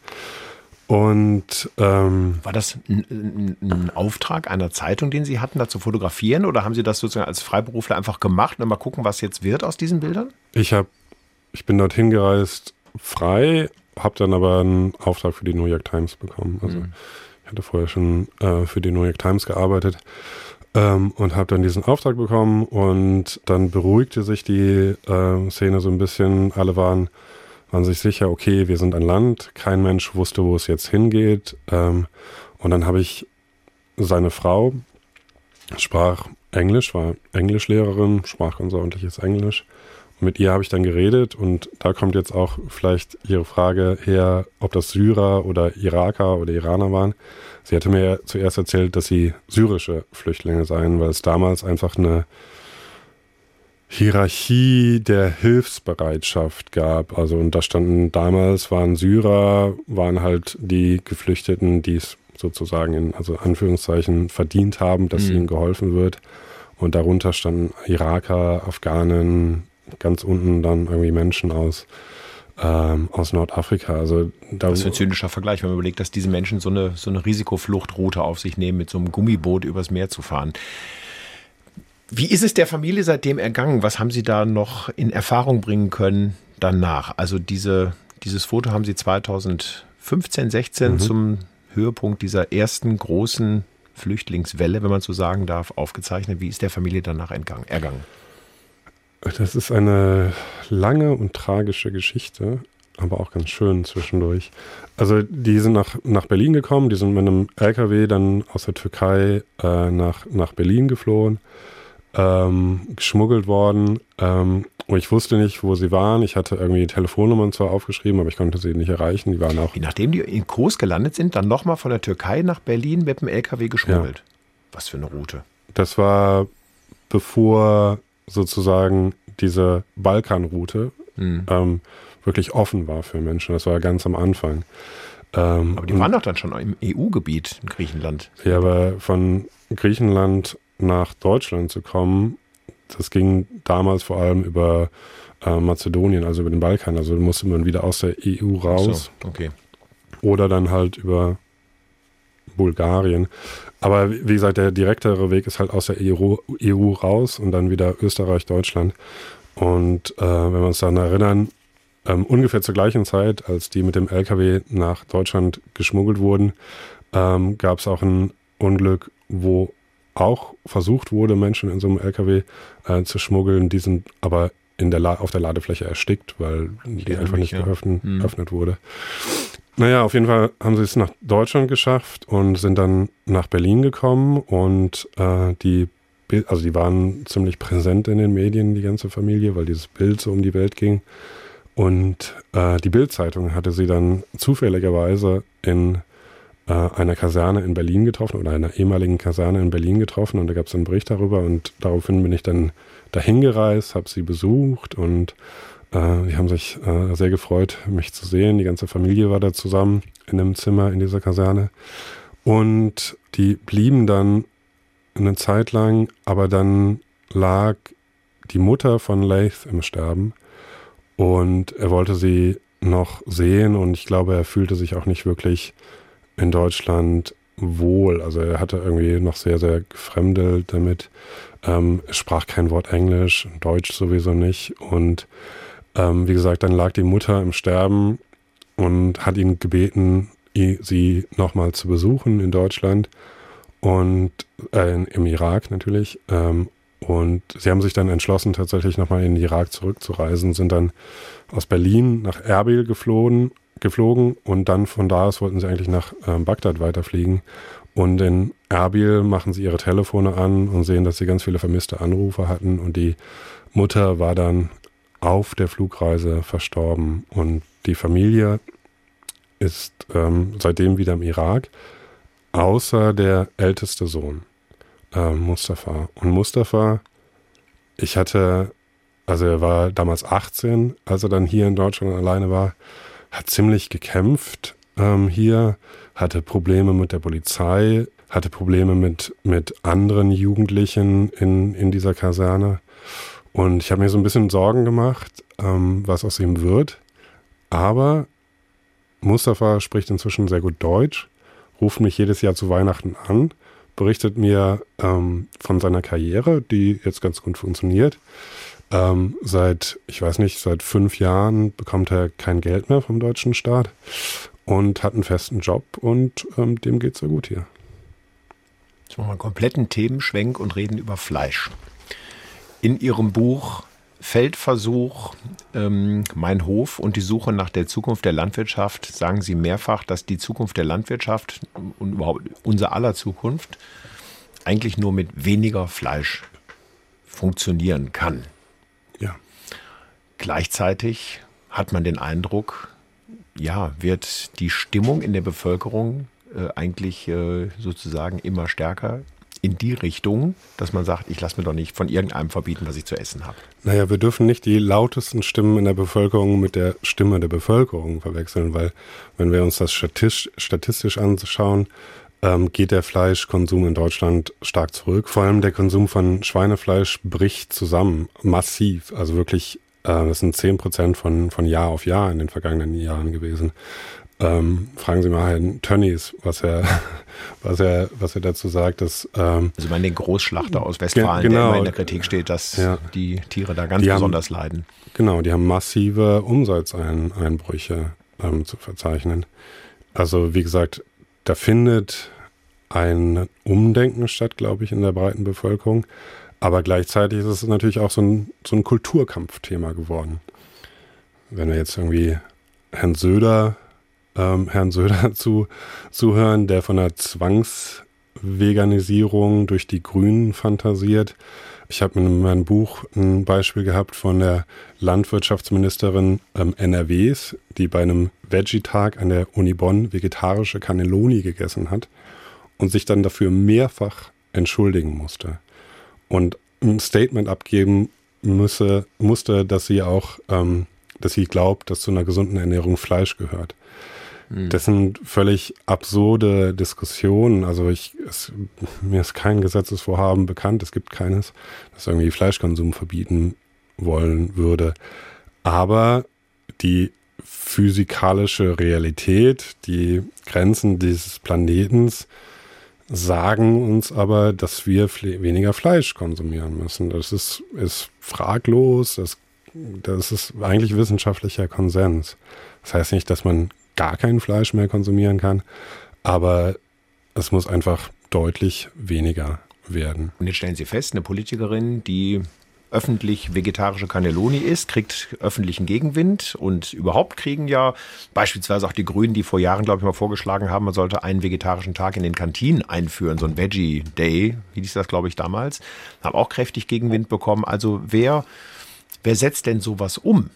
Und ähm, war das ein, ein Auftrag einer Zeitung, den Sie hatten, da zu fotografieren oder haben Sie das sozusagen als Freiberufler einfach gemacht und mal gucken, was jetzt wird aus diesen Bildern? Ich habe, ich bin dorthin gereist frei, habe dann aber einen Auftrag für die New York Times bekommen. Also mhm. Ich hatte vorher schon äh, für die New York Times gearbeitet ähm, und habe dann diesen Auftrag bekommen und dann beruhigte sich die äh, Szene so ein bisschen. Alle waren, waren sich sicher, okay, wir sind ein Land, kein Mensch wusste, wo es jetzt hingeht. Ähm, und dann habe ich seine Frau, sprach Englisch, war Englischlehrerin, sprach ganz ordentliches Englisch mit ihr habe ich dann geredet und da kommt jetzt auch vielleicht Ihre Frage her, ob das Syrer oder Iraker oder Iraner waren. Sie hatte mir zuerst erzählt, dass sie syrische Flüchtlinge seien, weil es damals einfach eine Hierarchie der Hilfsbereitschaft gab. Also und da standen damals waren Syrer, waren halt die Geflüchteten, die es sozusagen in also Anführungszeichen verdient haben, dass mhm. ihnen geholfen wird. Und darunter standen Iraker, Afghanen, ganz unten dann irgendwie Menschen aus ähm, aus Nordafrika. Also da, das ist ein zynischer Vergleich, wenn man überlegt, dass diese Menschen so eine so eine Risikofluchtroute auf sich nehmen, mit so einem Gummiboot übers Meer zu fahren. Wie ist es der Familie seitdem ergangen? Was haben Sie da noch in Erfahrung bringen können danach? Also diese, dieses Foto haben Sie zweitausendfünfzehn, sechzehn mhm. zum Höhepunkt dieser ersten großen Flüchtlingswelle, wenn man so sagen darf, aufgezeichnet. Wie ist der Familie danach entgangen, ergangen? Das ist eine lange und tragische Geschichte, aber auch ganz schön zwischendurch. Also die sind nach, nach Berlin gekommen, die sind mit einem L K W dann aus der Türkei äh, nach, nach Berlin geflohen. Ähm, geschmuggelt worden ähm, und ich wusste nicht, wo sie waren. Ich hatte irgendwie Telefonnummern zwar aufgeschrieben, aber ich konnte sie nicht erreichen. Die waren auch. Wie nachdem die in Kos gelandet sind, dann nochmal von der Türkei nach Berlin mit dem L K W geschmuggelt. Ja. Was für eine Route. Das war bevor sozusagen diese Balkanroute hm. ähm, wirklich offen war für Menschen. Das war ganz am Anfang. Ähm, aber die waren doch dann schon im E U-Gebiet in Griechenland. Ja, aber von Griechenland nach Deutschland zu kommen, das ging damals vor allem über äh, Mazedonien, also über den Balkan. Also musste man wieder aus der E U raus. So, okay. Oder dann halt über Bulgarien. Aber wie gesagt, der direktere Weg ist halt aus der E U raus und dann wieder Österreich, Deutschland. Und äh, wenn wir uns daran erinnern, ähm, ungefähr zur gleichen Zeit, als die mit dem L K W nach Deutschland geschmuggelt wurden, ähm, gab es auch ein Unglück, wo auch versucht wurde, Menschen in so einem L K W äh, zu schmuggeln. Die sind aber in der La- auf der Ladefläche erstickt, weil die ja, einfach nicht ja. geöffnet, hm. geöffnet wurde. Naja, auf jeden Fall haben sie es nach Deutschland geschafft und sind dann nach Berlin gekommen und äh, die also die waren ziemlich präsent in den Medien, die ganze Familie, weil dieses Bild so um die Welt ging. Und äh, die Bild-Zeitung hatte sie dann zufälligerweise in einer Kaserne in Berlin getroffen oder einer ehemaligen Kaserne in Berlin getroffen und da gab es einen Bericht darüber und daraufhin bin ich dann dahin gereist, habe sie besucht und äh, die haben sich äh, sehr gefreut, mich zu sehen. Die ganze Familie war da zusammen in einem Zimmer in dieser Kaserne und die blieben dann eine Zeit lang, aber dann lag die Mutter von Laith im Sterben und er wollte sie noch sehen und ich glaube, er fühlte sich auch nicht wirklich in Deutschland wohl. Also er hatte irgendwie noch sehr, sehr gefremdelt damit. Ähm, er sprach kein Wort Englisch, Deutsch sowieso nicht. Und ähm, wie gesagt, dann lag die Mutter im Sterben und hat ihn gebeten, sie nochmal zu besuchen in Deutschland und äh, im Irak natürlich. Ähm, und sie haben sich dann entschlossen, tatsächlich nochmal in den Irak zurückzureisen, sind dann aus Berlin nach Erbil geflohen geflogen und dann von da aus wollten sie eigentlich nach äh, Bagdad weiterfliegen und in Erbil machen sie ihre Telefone an und sehen, dass sie ganz viele vermisste Anrufe hatten und die Mutter war dann auf der Flugreise verstorben und die Familie ist ähm, seitdem wieder im Irak, außer der älteste Sohn, äh, Mustafa. Und Mustafa, ich hatte, also er war damals achtzehn, als er dann hier in Deutschland alleine war, hat ziemlich gekämpft ähm, hier, hatte Probleme mit der Polizei, hatte Probleme mit, mit anderen Jugendlichen in, in dieser Kaserne. Und ich habe mir so ein bisschen Sorgen gemacht, ähm, was aus ihm wird. Aber Mustafa spricht inzwischen sehr gut Deutsch, ruft mich jedes Jahr zu Weihnachten an, berichtet mir ähm, von seiner Karriere, die jetzt ganz gut funktioniert. Ähm, seit, ich weiß nicht, seit fünf Jahren bekommt er kein Geld mehr vom deutschen Staat und hat einen festen Job und ähm, dem geht's sehr gut hier. Jetzt machen wir einen kompletten Themenschwenk und reden über Fleisch. In Ihrem Buch Feldversuch, ähm, Mein Hof und die Suche nach der Zukunft der Landwirtschaft sagen Sie mehrfach, dass die Zukunft der Landwirtschaft und überhaupt unser aller Zukunft eigentlich nur mit weniger Fleisch funktionieren kann. Ja. gleichzeitig hat man den Eindruck, ja, wird die Stimmung in der Bevölkerung äh, eigentlich äh, sozusagen immer stärker in die Richtung, dass man sagt, ich lasse mir doch nicht von irgendeinem verbieten, was ich zu essen habe. Naja, wir dürfen nicht die lautesten Stimmen in der Bevölkerung mit der Stimme der Bevölkerung verwechseln, weil wenn wir uns das statistisch, statistisch anschauen, ähm, geht der Fleischkonsum in Deutschland stark zurück. Vor allem der Konsum von Schweinefleisch bricht zusammen, massiv. Also wirklich, äh, das sind zehn Prozent von, von Jahr auf Jahr in den vergangenen Jahren gewesen. Ähm, fragen Sie mal Herrn Tönnies, was er, was er, was er dazu sagt. Dass, ähm, also ich meine den Großschlachter aus Westfalen, ge- genau, der immer in der Kritik steht, dass ja, die Tiere da ganz besonders haben, leiden. Genau, die haben massive Umsatzeinbrüche ähm, zu verzeichnen. Also wie gesagt, da findet ein Umdenken statt, glaube ich, in der breiten Bevölkerung. Aber gleichzeitig ist es natürlich auch so ein, so ein Kulturkampfthema geworden. Wenn wir jetzt irgendwie Herrn Söder Ähm, Herrn Söder zu, zuhören, der von der Zwangsveganisierung durch die Grünen fantasiert. Ich habe in meinem Buch ein Beispiel gehabt von der Landwirtschaftsministerin ähm, N R Ws, die bei einem Veggie-Tag an der Uni Bonn vegetarische Cannelloni gegessen hat und sich dann dafür mehrfach entschuldigen musste. Und ein Statement abgeben müsse, musste, dass sie auch, ähm, dass sie glaubt, dass zu einer gesunden Ernährung Fleisch gehört. Das sind völlig absurde Diskussionen. Also ich, es, mir ist kein Gesetzesvorhaben bekannt, es gibt keines, das irgendwie Fleischkonsum verbieten wollen würde. Aber die physikalische Realität, die Grenzen dieses Planetens sagen uns aber, dass wir fle- weniger Fleisch konsumieren müssen. Das ist, ist fraglos, das, das ist eigentlich wissenschaftlicher Konsens. Das heißt nicht, dass man gar kein Fleisch mehr konsumieren kann, aber es muss einfach deutlich weniger werden. Und jetzt stellen Sie fest, eine Politikerin, die öffentlich vegetarische Cannelloni isst, kriegt öffentlichen Gegenwind und überhaupt kriegen ja beispielsweise auch die Grünen, die vor Jahren, glaube ich, mal vorgeschlagen haben, man sollte einen vegetarischen Tag in den Kantinen einführen, so ein Veggie Day, hieß das, glaube ich, damals, haben auch kräftig Gegenwind bekommen. Also wer, wer setzt denn sowas um?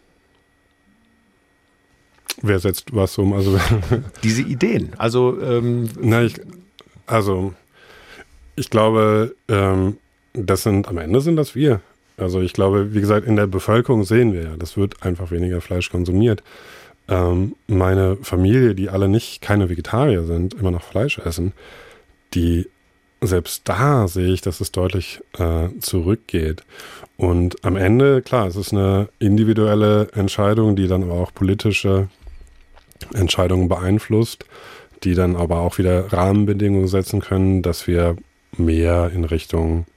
Wer setzt was um? Also diese Ideen. Also, ähm, Na, ich, also ich glaube, ähm, das sind am Ende sind das wir. Also ich glaube, wie gesagt, in der Bevölkerung sehen wir ja, das wird einfach weniger Fleisch konsumiert. Ähm, meine Familie, die alle nicht keine Vegetarier sind, immer noch Fleisch essen, die selbst da sehe ich, dass es deutlich äh, zurückgeht. Und am Ende, klar, es ist eine individuelle Entscheidung, die dann aber auch politische Entscheidungen beeinflusst, die dann aber auch wieder Rahmenbedingungen setzen können, dass wir mehr in Richtung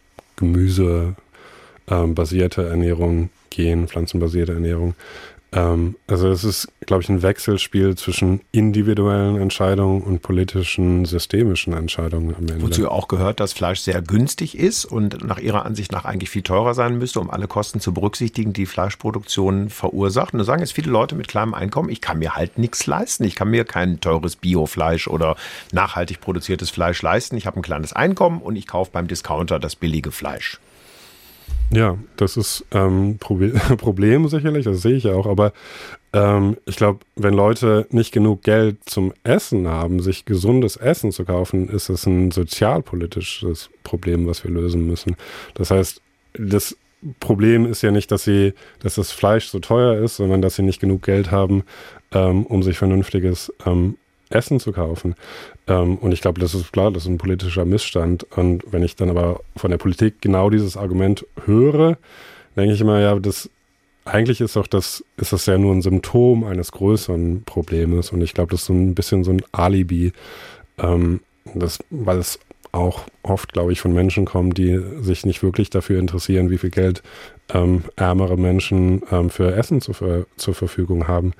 gemüsebasierte äh, Ernährung gehen, pflanzenbasierte Ernährung. Ähm, also es ist, glaube ich, ein Wechselspiel zwischen individuellen Entscheidungen und politischen, systemischen Entscheidungen am Ende. Wozu auch gehört, dass Fleisch sehr günstig ist und nach Ihrer Ansicht nach eigentlich viel teurer sein müsste, um alle Kosten zu berücksichtigen, die Fleischproduktion verursacht. Und da sagen jetzt viele Leute mit kleinem Einkommen, ich kann mir halt nichts leisten. Ich kann mir kein teures Biofleisch oder nachhaltig produziertes Fleisch leisten. Ich habe ein kleines Einkommen und ich kaufe beim Discounter das billige Fleisch. Ja, das ist ähm, Probe- Problem sicherlich, das sehe ich ja auch, aber ähm, ich glaube, wenn Leute nicht genug Geld zum Essen haben, sich gesundes Essen zu kaufen, ist es ein sozialpolitisches Problem, was wir lösen müssen. Das heißt, das Problem ist ja nicht, dass sie, dass das Fleisch so teuer ist, sondern dass sie nicht genug Geld haben, ähm, um sich vernünftiges ähm, Essen zu kaufen. Ähm, und ich glaube, das ist klar, das ist ein politischer Missstand. Und wenn ich dann aber von der Politik genau dieses Argument höre, denke ich immer, ja, das eigentlich ist doch das, ist das ja nur ein Symptom eines größeren Problems. Und ich glaube, das ist so ein bisschen so ein Alibi, ähm, das, weil es auch oft, glaube ich, von Menschen kommt, die sich nicht wirklich dafür interessieren, wie viel Geld ähm, ärmere Menschen ähm, für Essen zu, für, zur Verfügung haben.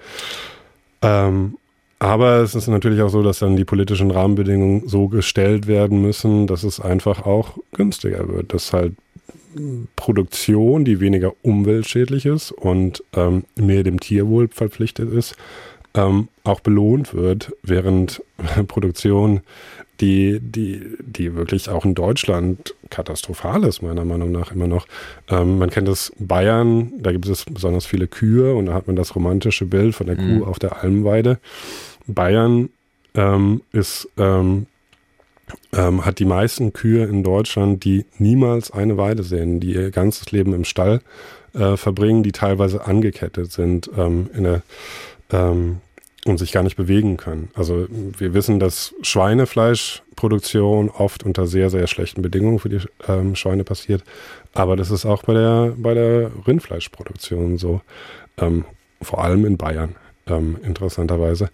Ähm, Aber es ist natürlich auch so, dass dann die politischen Rahmenbedingungen so gestellt werden müssen, dass es einfach auch günstiger wird. Dass halt Produktion, die weniger umweltschädlich ist und ähm, mehr dem Tierwohl verpflichtet ist, ähm, auch belohnt wird, während Produktion, die, die, die wirklich auch in Deutschland katastrophal ist, meiner Meinung nach immer noch. Ähm, man kennt das Bayern, da gibt es besonders viele Kühe und da hat man das romantische Bild von der Kuh mhm. auf der Almweide. Bayern ähm, ist, ähm, ähm, hat die meisten Kühe in Deutschland, die niemals eine Weide sehen, die ihr ganzes Leben im Stall äh, verbringen, die teilweise angekettet sind ähm, in der ähm, und sich gar nicht bewegen können. Also wir wissen, dass Schweinefleischproduktion oft unter sehr, sehr schlechten Bedingungen für die ähm, Schweine passiert. Aber das ist auch bei der, bei der Rindfleischproduktion so. Ähm, vor allem in Bayern, ähm, interessanterweise.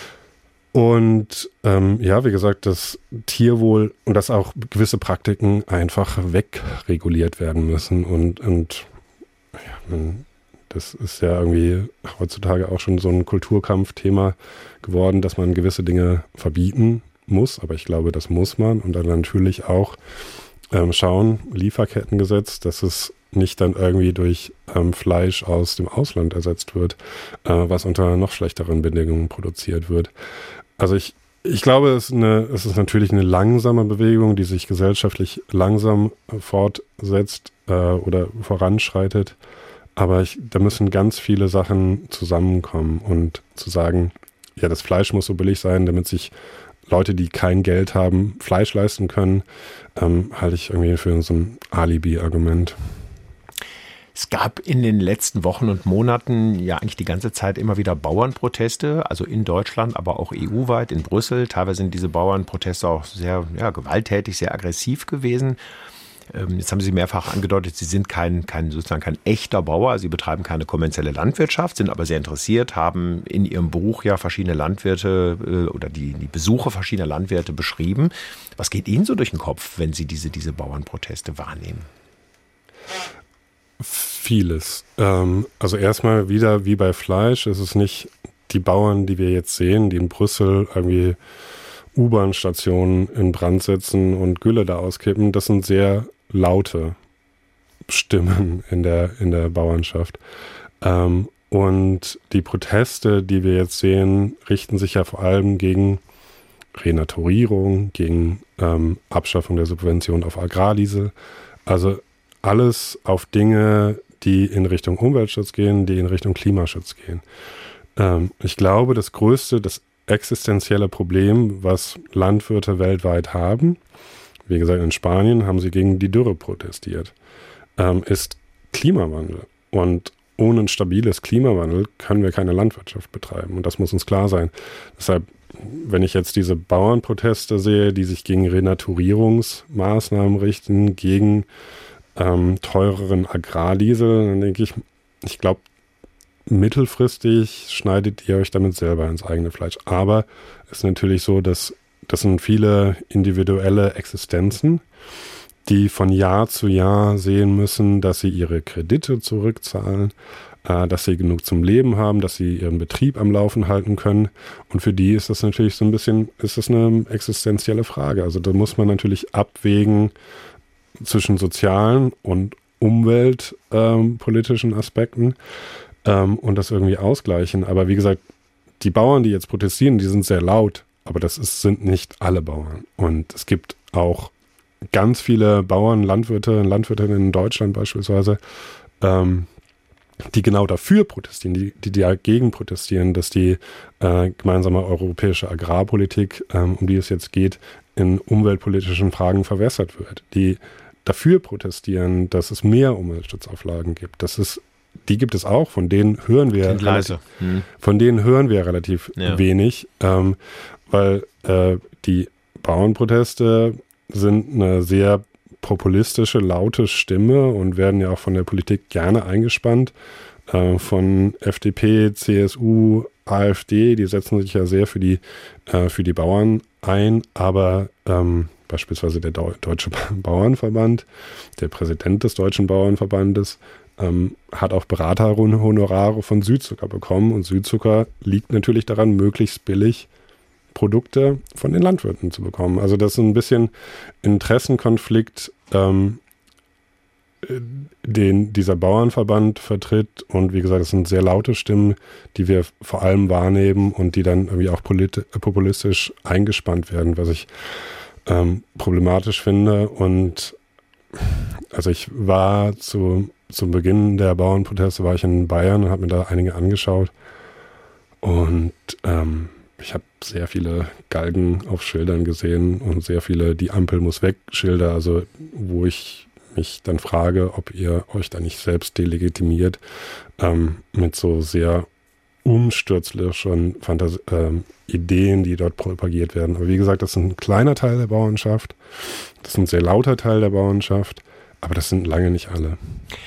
Und ähm, ja, wie gesagt, das Tierwohl und dass auch gewisse Praktiken einfach wegreguliert werden müssen. Und, und ja, man Das ist ja irgendwie heutzutage auch schon so ein Kulturkampfthema geworden, dass man gewisse Dinge verbieten muss. Aber ich glaube, das muss man. Und dann natürlich auch ähm, schauen, Lieferkettengesetz, dass es nicht dann irgendwie durch ähm, Fleisch aus dem Ausland ersetzt wird, äh, was unter noch schlechteren Bedingungen produziert wird. Also ich, ich glaube, es ist, eine, es ist natürlich eine langsame Bewegung, die sich gesellschaftlich langsam fortsetzt äh, oder voranschreitet. Aber ich, da müssen ganz viele Sachen zusammenkommen und zu sagen, ja, das Fleisch muss so billig sein, damit sich Leute, die kein Geld haben, Fleisch leisten können, ähm, halte ich irgendwie für so ein Alibi-Argument. Es gab in den letzten Wochen und Monaten ja eigentlich die ganze Zeit immer wieder Bauernproteste, also in Deutschland, aber auch E U-weit, in Brüssel. Teilweise sind diese Bauernproteste auch sehr ja, gewalttätig, sehr aggressiv gewesen. Jetzt haben Sie mehrfach angedeutet, Sie sind kein, kein, sozusagen kein echter Bauer, Sie betreiben keine kommerzielle Landwirtschaft, sind aber sehr interessiert, haben in Ihrem Buch ja verschiedene Landwirte oder die, die Besuche verschiedener Landwirte beschrieben. Was geht Ihnen so durch den Kopf, wenn Sie diese, diese Bauernproteste wahrnehmen? Vieles. Ähm, also erstmal wieder wie bei Fleisch, es ist nicht die Bauern, die wir jetzt sehen, die in Brüssel irgendwie U-Bahn-Stationen in Brand setzen und Gülle da auskippen. Das sind sehr laute Stimmen in der, in der Bauernschaft. Ähm, und die Proteste, die wir jetzt sehen, richten sich ja vor allem gegen Renaturierung, gegen ähm, Abschaffung der Subvention auf Agrardiesel. Also alles auf Dinge, die in Richtung Umweltschutz gehen, die in Richtung Klimaschutz gehen. Ähm, ich glaube, das größte, das existenzielle Problem, was Landwirte weltweit haben, wie gesagt, in Spanien haben sie gegen die Dürre protestiert, ähm, ist Klimawandel. Und ohne ein stabiles Klimawandel können wir keine Landwirtschaft betreiben. Und das muss uns klar sein. Deshalb, wenn ich jetzt diese Bauernproteste sehe, die sich gegen Renaturierungsmaßnahmen richten, gegen ähm, teureren Agrardiesel, dann denke ich, ich glaube, mittelfristig schneidet ihr euch damit selber ins eigene Fleisch. Aber es ist natürlich so, dass das sind viele individuelle Existenzen, die von Jahr zu Jahr sehen müssen, dass sie ihre Kredite zurückzahlen, äh, dass sie genug zum Leben haben, dass sie ihren Betrieb am Laufen halten können. Und für die ist das natürlich so ein bisschen, ist das eine existenzielle Frage. Also da muss man natürlich abwägen zwischen sozialen und umweltpolitischen ähm, Aspekten ähm, und das irgendwie ausgleichen. Aber wie gesagt, die Bauern, die jetzt protestieren, die sind sehr laut, aber das ist, sind nicht alle Bauern. Und es gibt auch ganz viele Bauern, Landwirte und Landwirtinnen in Deutschland beispielsweise, ähm, die genau dafür protestieren, die, die dagegen protestieren, dass die äh, gemeinsame europäische Agrarpolitik, ähm, um die es jetzt geht, in umweltpolitischen Fragen verwässert wird. Die dafür protestieren, dass es mehr Umweltschutzauflagen gibt. Das ist, die gibt es auch, von denen hören wir relativ, hm. von denen hören wir relativ ja. wenig, ähm, weil äh, die Bauernproteste sind eine sehr populistische, laute Stimme und werden ja auch von der Politik gerne eingespannt. Äh, von F D P, C S U, AfD, die setzen sich ja sehr für die, äh, für die Bauern ein, aber ähm, beispielsweise der Deu- Deutsche Bauernverband, der Präsident des Deutschen Bauernverbandes, ähm, hat auch Beraterhonorare von Südzucker bekommen und Südzucker liegt natürlich daran, möglichst billig Produkte von den Landwirten zu bekommen. Also das ist ein bisschen Interessenkonflikt, ähm, den dieser Bauernverband vertritt. Und wie gesagt, das sind sehr laute Stimmen, die wir vor allem wahrnehmen und die dann irgendwie auch polit- populistisch eingespannt werden, was ich ähm, problematisch finde. Und Also ich war zu, zu Beginn der Bauernproteste, war ich in Bayern und habe mir da einige angeschaut. Und ähm, ich habe sehr viele Galgen auf Schildern gesehen und sehr viele die Ampel muss weg Schilder, also wo ich mich dann frage, ob ihr euch da nicht selbst delegitimiert ähm, mit so sehr umstürzlichen Fantas- ähm, Ideen, die dort propagiert werden. Aber wie gesagt, das ist ein kleiner Teil der Bauernschaft, das ist ein sehr lauter Teil der Bauernschaft, aber das sind lange nicht alle.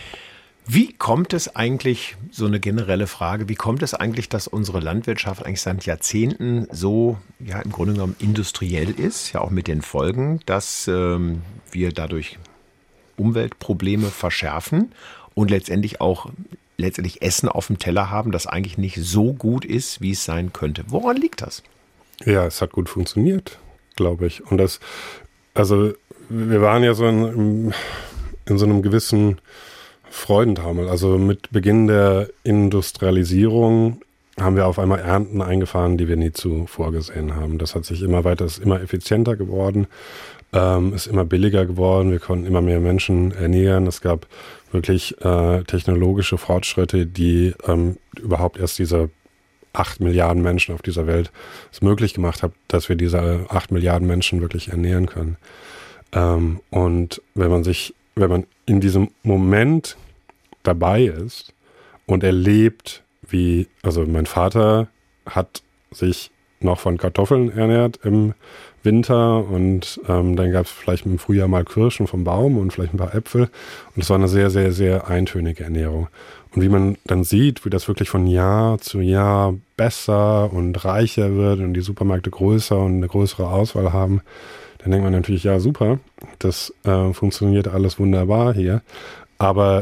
Wie kommt es eigentlich, so eine generelle Frage, wie kommt es eigentlich, dass unsere Landwirtschaft eigentlich seit Jahrzehnten so, ja, im Grunde genommen industriell ist, ja auch mit den Folgen, dass ähm, wir dadurch Umweltprobleme verschärfen und letztendlich auch letztendlich Essen auf dem Teller haben, das eigentlich nicht so gut ist, wie es sein könnte. Woran liegt das? Ja, es hat gut funktioniert, glaube ich. Und das, also wir waren ja so in, in so einem gewissen Freudentaumel. Also mit Beginn der Industrialisierung haben wir auf einmal Ernten eingefahren, die wir nie zuvor gesehen haben. Das hat sich immer weiter, ist immer effizienter geworden, ähm, ist immer billiger geworden. Wir konnten immer mehr Menschen ernähren. Es gab wirklich äh, technologische Fortschritte, die ähm, überhaupt erst diese acht Milliarden Menschen auf dieser Welt es möglich gemacht haben, dass wir diese acht Milliarden Menschen wirklich ernähren können. Ähm, und wenn man sich wenn man in diesem Moment dabei ist und erlebt, wie, also mein Vater hat sich noch von Kartoffeln ernährt im Winter und ähm, dann gab es vielleicht im Frühjahr mal Kirschen vom Baum und vielleicht ein paar Äpfel und es war eine sehr, sehr, sehr eintönige Ernährung. Und wie man dann sieht, wie das wirklich von Jahr zu Jahr besser und reicher wird und die Supermärkte größer und eine größere Auswahl haben, dann denkt man natürlich, ja super, das äh, funktioniert alles wunderbar hier, aber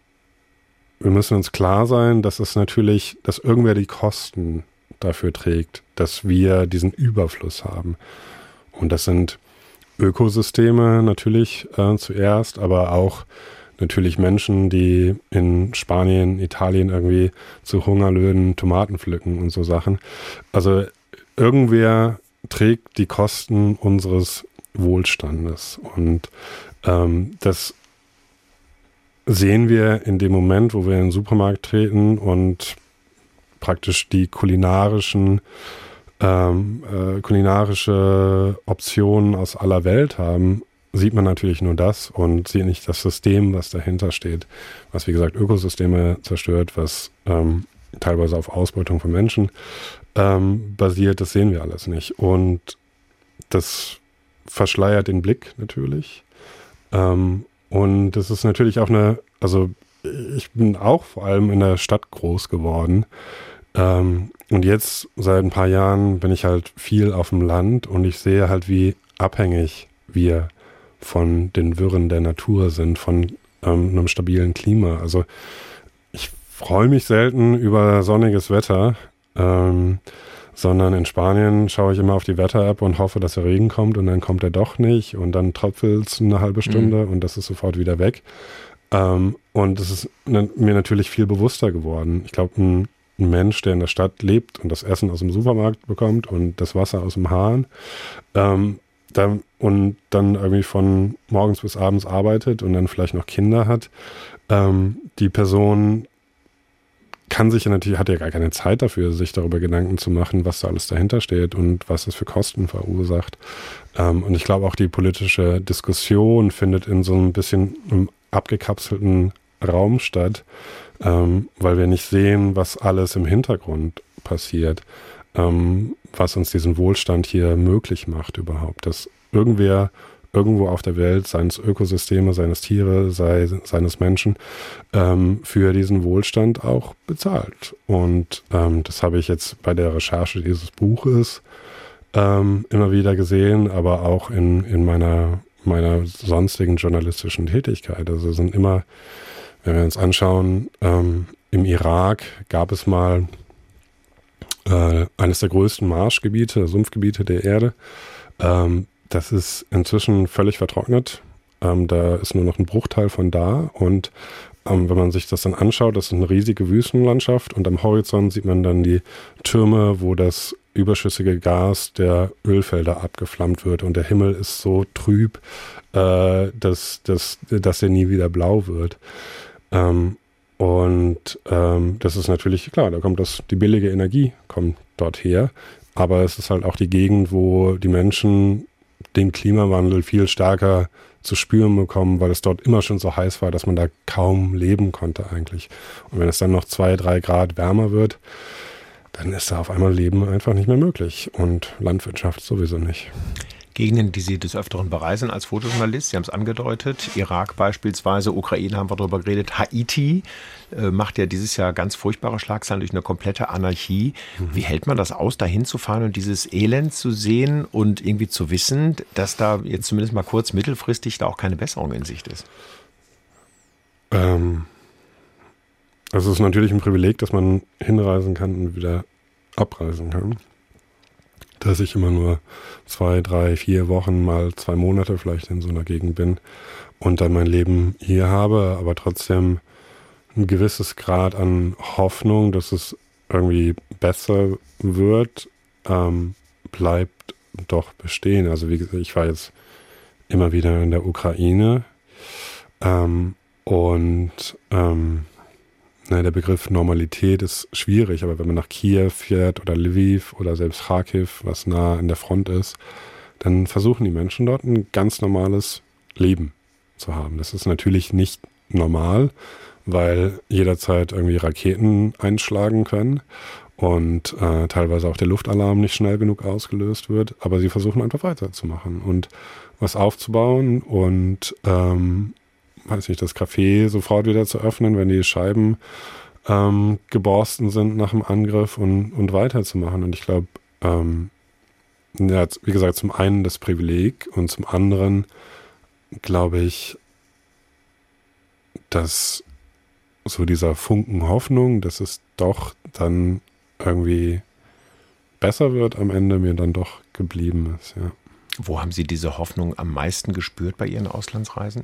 wir müssen uns klar sein, dass es natürlich, dass irgendwer die Kosten dafür trägt, dass wir diesen Überfluss haben. Und das sind Ökosysteme natürlich äh, zuerst, aber auch natürlich Menschen, die in Spanien, Italien irgendwie zu Hungerlöhnen Tomaten pflücken und so Sachen. Also irgendwer trägt die Kosten unseres Wohlstandes. Und ähm, das sehen wir in dem Moment, wo wir in den Supermarkt treten und praktisch die kulinarischen ähm, äh, kulinarische Optionen aus aller Welt haben, sieht man natürlich nur das und sieht nicht das System, was dahinter steht, was wie gesagt Ökosysteme zerstört, was ähm, teilweise auf Ausbeutung von Menschen ähm, basiert, das sehen wir alles nicht. Und das verschleiert den Blick natürlich. Ähm, und das ist natürlich auch eine, also ich bin auch vor allem in der Stadt groß geworden. Ähm, und jetzt seit ein paar Jahren bin ich halt viel auf dem Land und ich sehe halt, wie abhängig wir von den Wirren der Natur sind, von ähm, einem stabilen Klima. Also ich freue mich selten über sonniges Wetter, ähm, sondern in Spanien schaue ich immer auf die Wetter-App und hoffe, dass der Regen kommt und dann kommt er doch nicht und dann tröpfelt es eine halbe Stunde mhm. und das ist sofort wieder weg. Ähm, und es ist ne, mir natürlich viel bewusster geworden. Ich glaube, ein, ein Mensch, der in der Stadt lebt und das Essen aus dem Supermarkt bekommt und das Wasser aus dem Hahn, ähm, dann, und dann irgendwie von morgens bis abends arbeitet und dann vielleicht noch Kinder hat, ähm, die Person kann sich ja natürlich, hat ja gar keine Zeit dafür, sich darüber Gedanken zu machen, was da alles dahinter steht und was das für Kosten verursacht. Ähm, und ich glaube auch die politische Diskussion findet in so ein bisschen einem abgekapselten Raum statt, ähm, weil wir nicht sehen, was alles im Hintergrund passiert, ähm, was uns diesen Wohlstand hier möglich macht überhaupt, dass irgendwer irgendwo auf der Welt, seines Ökosysteme, seines Tiere, sei, seines Menschen, ähm, für diesen Wohlstand auch bezahlt. Und ähm, das habe ich jetzt bei der Recherche dieses Buches ähm, immer wieder gesehen, aber auch in, in meiner, meiner sonstigen journalistischen Tätigkeit. Also sind immer, wenn wir uns anschauen, ähm, im Irak gab es mal äh, eines der größten Marschgebiete, Sumpfgebiete der Erde. Ähm, Das ist inzwischen völlig vertrocknet. Ähm, da ist nur noch ein Bruchteil von da. Und ähm, wenn man sich das dann anschaut, das ist eine riesige Wüstenlandschaft. Und am Horizont sieht man dann die Türme, wo das überschüssige Gas der Ölfelder abgeflammt wird und der Himmel ist so trüb, äh, dass, dass, dass er nie wieder blau wird. Ähm, und ähm, das ist natürlich, klar, da kommt das, die billige Energie kommt dort her, aber es ist halt auch die Gegend, wo die Menschen den Klimawandel viel stärker zu spüren bekommen, weil es dort immer schon so heiß war, dass man da kaum leben konnte eigentlich. Und wenn es dann noch zwei, drei Grad wärmer wird, dann ist da auf einmal Leben einfach nicht mehr möglich und Landwirtschaft sowieso nicht. Gegenden, die Sie des Öfteren bereisen als Fotojournalist, Sie haben es angedeutet, Irak beispielsweise, Ukraine haben wir darüber geredet, Haiti äh, macht ja dieses Jahr ganz furchtbare Schlagzeilen durch eine komplette Anarchie. Mhm. Wie hält man das aus, da hinzufahren und dieses Elend zu sehen und irgendwie zu wissen, dass da jetzt zumindest mal kurz mittelfristig da auch keine Besserung in Sicht ist? Ähm, also es ist natürlich ein Privileg, dass man hinreisen kann und wieder abreisen kann. Dass ich immer nur zwei, drei, vier Wochen, mal zwei Monate vielleicht in so einer Gegend bin und dann mein Leben hier habe, aber trotzdem ein gewisses Grad an Hoffnung, dass es irgendwie besser wird, ähm, bleibt doch bestehen. Also wie gesagt, ich war jetzt immer wieder in der Ukraine ähm, und ähm, Ne, der Begriff Normalität ist schwierig, aber wenn man nach Kiew fährt oder Lviv oder selbst Kharkiv, was nah an der Front ist, dann versuchen die Menschen dort ein ganz normales Leben zu haben. Das ist natürlich nicht normal, weil jederzeit irgendwie Raketen einschlagen können und äh, teilweise auch der Luftalarm nicht schnell genug ausgelöst wird, aber sie versuchen einfach weiterzumachen und was aufzubauen und ähm, weiß nicht, das Café sofort wieder zu öffnen, wenn die Scheiben ähm, geborsten sind nach dem Angriff und, und weiterzumachen. Und ich glaube, ähm, ja, wie gesagt, zum einen das Privileg und zum anderen glaube ich, dass so dieser Funken Hoffnung, dass es doch dann irgendwie besser wird am Ende, mir dann doch geblieben ist, ja. Wo haben Sie diese Hoffnung am meisten gespürt bei Ihren Auslandsreisen?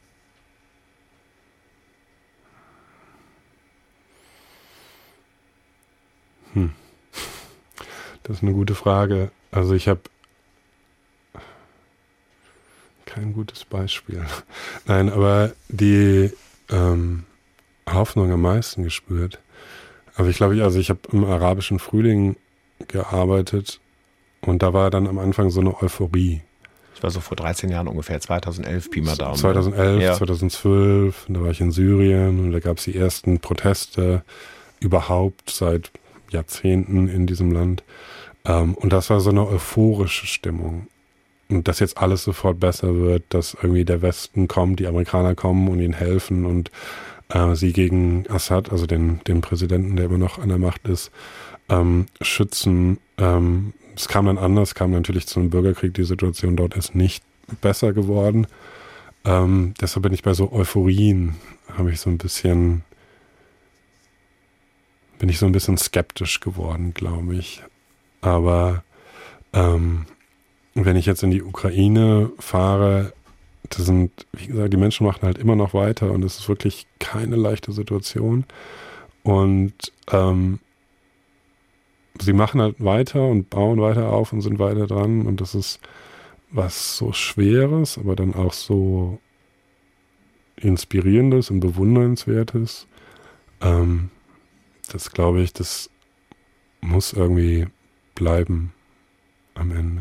Hm. Das ist eine gute Frage. Also ich habe kein gutes Beispiel. Nein, aber die ähm, Hoffnung am meisten gespürt. Aber ich glaube, also ich habe im arabischen Frühling gearbeitet und da war dann am Anfang so eine Euphorie. Das war so vor dreizehn Jahren ungefähr, zweitausendelf, Pi mal Daumen. zweitausendelf, ja. zweitausendzwölf, da war ich in Syrien und da gab es die ersten Proteste überhaupt seit Jahrzehnten in diesem Land. Ähm, und das war so eine euphorische Stimmung. Und dass jetzt alles sofort besser wird, dass irgendwie der Westen kommt, die Amerikaner kommen und ihnen helfen und äh, sie gegen Assad, also den, den Präsidenten, der immer noch an der Macht ist, ähm, schützen. Ähm, es kam dann anders, kam natürlich zu einem Bürgerkrieg. Die Situation dort ist nicht besser geworden. Ähm, deshalb bin ich bei so Euphorien, habe ich so ein bisschen bin ich so ein bisschen skeptisch geworden, glaube ich. Aber ähm, wenn ich jetzt in die Ukraine fahre, das sind, wie gesagt, die Menschen machen halt immer noch weiter und es ist wirklich keine leichte Situation. Und ähm, sie machen halt weiter und bauen weiter auf und sind weiter dran und das ist was so Schweres, aber dann auch so Inspirierendes und Bewundernswertes. Ähm, Das glaube ich, das muss irgendwie bleiben am Ende.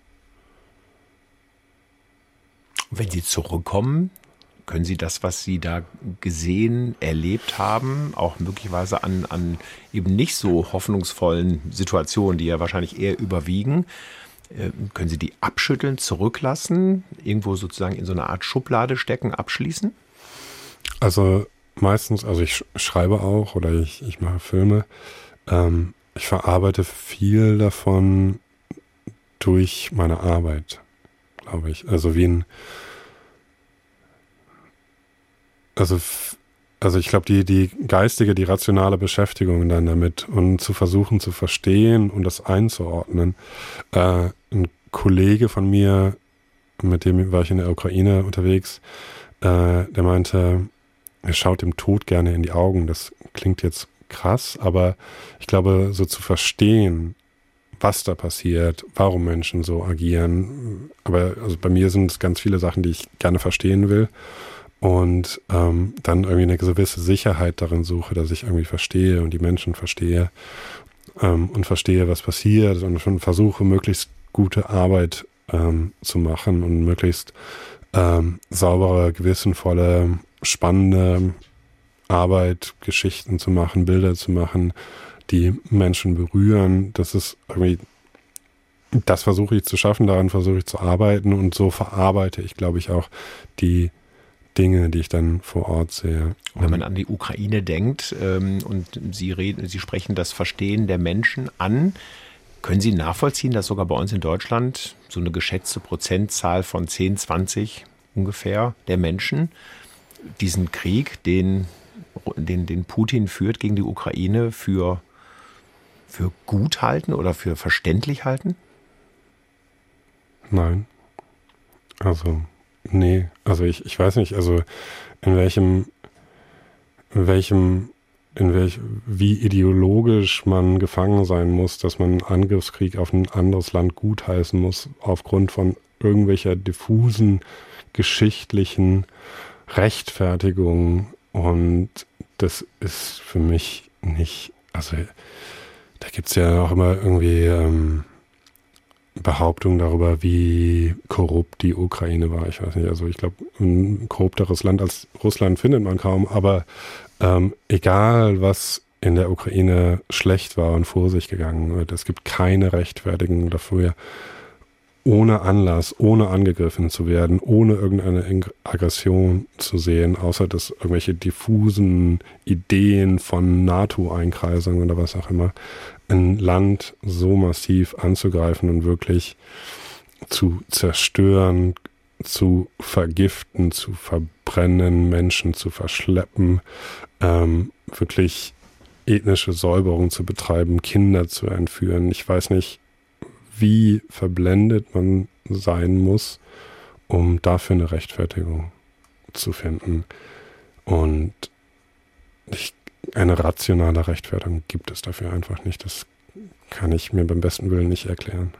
Wenn Sie zurückkommen, können Sie das, was Sie da gesehen, erlebt haben, auch möglicherweise an, an eben nicht so hoffnungsvollen Situationen, die ja wahrscheinlich eher überwiegen, äh, können Sie die abschütteln, zurücklassen, irgendwo sozusagen in so eine Art Schublade stecken, abschließen? Also meistens, also ich schreibe auch oder ich, ich mache Filme. Ähm, ich verarbeite viel davon durch meine Arbeit, glaube ich. Also wie ein, also, also ich glaube, die, die geistige, die rationale Beschäftigung dann damit und zu versuchen zu verstehen und das einzuordnen. Äh, ein Kollege von mir, mit dem war ich in der Ukraine unterwegs, äh, der meinte, er schaut dem Tod gerne in die Augen. Das klingt jetzt krass, aber ich glaube, so zu verstehen, was da passiert, warum Menschen so agieren. Aber also bei mir sind es ganz viele Sachen, die ich gerne verstehen will und ähm, dann irgendwie eine gewisse Sicherheit darin suche, dass ich irgendwie verstehe und die Menschen verstehe ähm, und verstehe, was passiert und schon versuche, möglichst gute Arbeit ähm, zu machen und möglichst ähm, saubere, gewissenvolle, spannende Arbeit, Geschichten zu machen, Bilder zu machen, die Menschen berühren. Das ist irgendwie, das versuche ich zu schaffen, daran versuche ich zu arbeiten und so verarbeite ich, glaube ich, auch die Dinge, die ich dann vor Ort sehe. Wenn man an die Ukraine denkt ähm, und Sie reden, Sie sprechen das Verstehen der Menschen an, können Sie nachvollziehen, dass sogar bei uns in Deutschland so eine geschätzte Prozentzahl von zehn, zwanzig ungefähr der Menschen diesen Krieg, den, den, den Putin führt gegen die Ukraine, für, für gut halten oder für verständlich halten? Nein. Also, nee. Also ich, ich weiß nicht, also in welchem, in welchem, in welch, wie ideologisch man gefangen sein muss, dass man einen Angriffskrieg auf ein anderes Land gutheißen muss, aufgrund von irgendwelcher diffusen, geschichtlichen Rechtfertigung. Und das ist für mich nicht, also da gibt es ja auch immer irgendwie ähm, Behauptungen darüber, wie korrupt die Ukraine war. Ich weiß nicht, also ich glaube, ein korrupteres Land als Russland findet man kaum, aber ähm, egal, was in der Ukraine schlecht war und vor sich gegangen wird, es gibt keine Rechtfertigung dafür, ohne Anlass, ohne angegriffen zu werden, ohne irgendeine Aggression zu sehen, außer dass irgendwelche diffusen Ideen von NATO-Einkreisung oder was auch immer, ein Land so massiv anzugreifen und wirklich zu zerstören, zu vergiften, zu verbrennen, Menschen zu verschleppen, ähm, wirklich ethnische Säuberung zu betreiben, Kinder zu entführen. Ich weiß nicht, wie verblendet man sein muss, um dafür eine Rechtfertigung zu finden. Und ich, eine rationale Rechtfertigung gibt es dafür einfach nicht. Das kann ich mir beim besten Willen nicht erklären.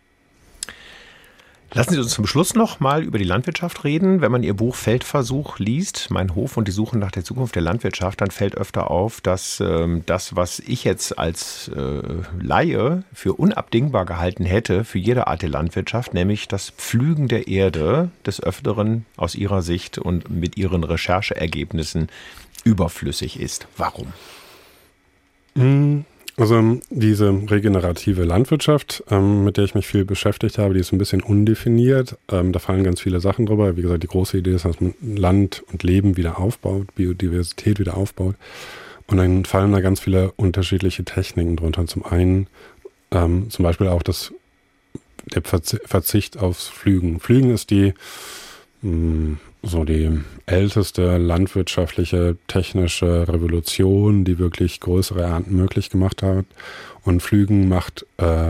Lassen Sie uns zum Schluss noch mal über die Landwirtschaft reden. Wenn man Ihr Buch Feldversuch liest, Mein Hof und die Suche nach der Zukunft der Landwirtschaft, dann fällt öfter auf, dass ähm, das, was ich jetzt als äh, Laie für unabdingbar gehalten hätte für jede Art der Landwirtschaft, nämlich das Pflügen der Erde, des Öfteren aus Ihrer Sicht und mit Ihren Rechercheergebnissen überflüssig ist. Warum? Mm. Also diese regenerative Landwirtschaft, ähm, mit der ich mich viel beschäftigt habe, die ist ein bisschen undefiniert. Ähm, da fallen ganz viele Sachen drüber. Wie gesagt, die große Idee ist, dass man Land und Leben wieder aufbaut, Biodiversität wieder aufbaut. Und dann fallen da ganz viele unterschiedliche Techniken drunter. Zum einen ähm, zum Beispiel auch das, der Verzicht aufs Pflügen. Pflügen ist die mh, so die älteste landwirtschaftliche, technische Revolution, die wirklich größere Ernten möglich gemacht hat. Und Pflügen macht äh,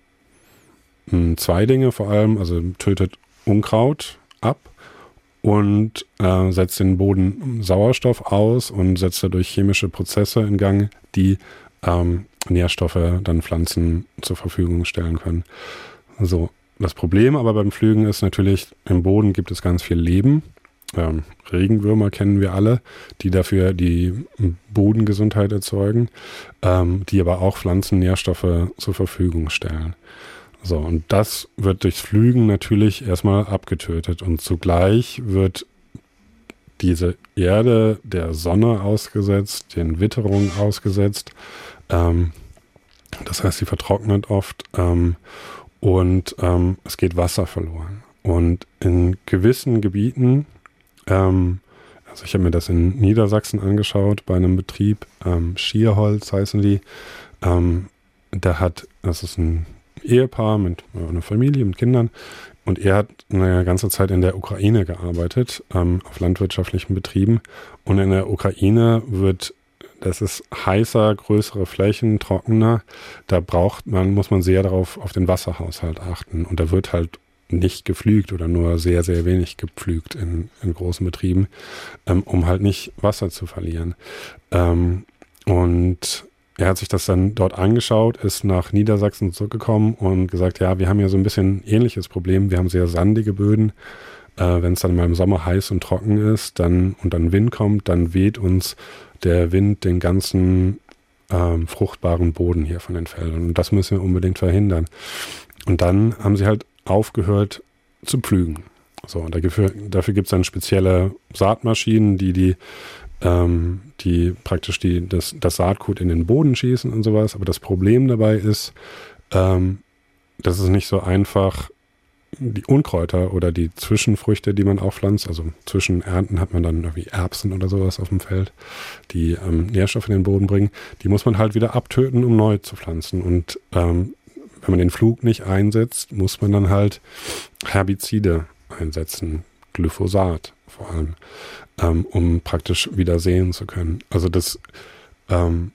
zwei Dinge vor allem, also tötet Unkraut ab und äh, setzt den Boden Sauerstoff aus und setzt dadurch chemische Prozesse in Gang, die ähm, Nährstoffe dann Pflanzen zur Verfügung stellen können. So, das Problem aber beim Pflügen ist natürlich, im Boden gibt es ganz viel Leben. Ähm, Regenwürmer kennen wir alle, die dafür die Bodengesundheit erzeugen, ähm, die aber auch Pflanzennährstoffe zur Verfügung stellen. So, und das wird durchs Pflügen natürlich erstmal abgetötet und zugleich wird diese Erde der Sonne ausgesetzt, den Witterungen ausgesetzt. Ähm, das heißt, sie vertrocknet oft ähm, und ähm, es geht Wasser verloren. Und in gewissen Gebieten, ähm, also ich habe mir das in Niedersachsen angeschaut, bei einem Betrieb, ähm, Schierholz heißen die, ähm, da hat, das ist ein Ehepaar mit äh, einer Familie, mit Kindern, und er hat eine ganze Zeit in der Ukraine gearbeitet, ähm, auf landwirtschaftlichen Betrieben. Und in der Ukraine wird, das ist heißer, größere Flächen, trockener, da braucht man, muss man sehr darauf, auf den Wasserhaushalt achten. Und da wird halt nicht gepflügt oder nur sehr, sehr wenig gepflügt in, in großen Betrieben, ähm, um halt nicht Wasser zu verlieren. Ähm, und er hat sich das dann dort angeschaut, ist nach Niedersachsen zurückgekommen und gesagt, ja, wir haben ja so ein bisschen ein ähnliches Problem. Wir haben sehr sandige Böden. Äh, wenn es dann mal im Sommer heiß und trocken ist dann und dann Wind kommt, dann weht uns der Wind den ganzen ähm, fruchtbaren Boden hier von den Feldern. Und das müssen wir unbedingt verhindern. Und dann haben sie halt aufgehört zu pflügen. So, und dafür, dafür gibt es dann spezielle Saatmaschinen, die die ähm, die praktisch die, das, das Saatgut in den Boden schießen und sowas. Aber das Problem dabei ist, ähm, dass es nicht so einfach die Unkräuter oder die Zwischenfrüchte, die man aufpflanzt, also zwischen Ernten hat man dann irgendwie Erbsen oder sowas auf dem Feld, die ähm, Nährstoffe in den Boden bringen, die muss man halt wieder abtöten, um neu zu pflanzen. Und ähm, wenn man den Flug nicht einsetzt, muss man dann halt Herbizide einsetzen, Glyphosat vor allem, ähm, um praktisch wieder säen zu können. Also das ähm,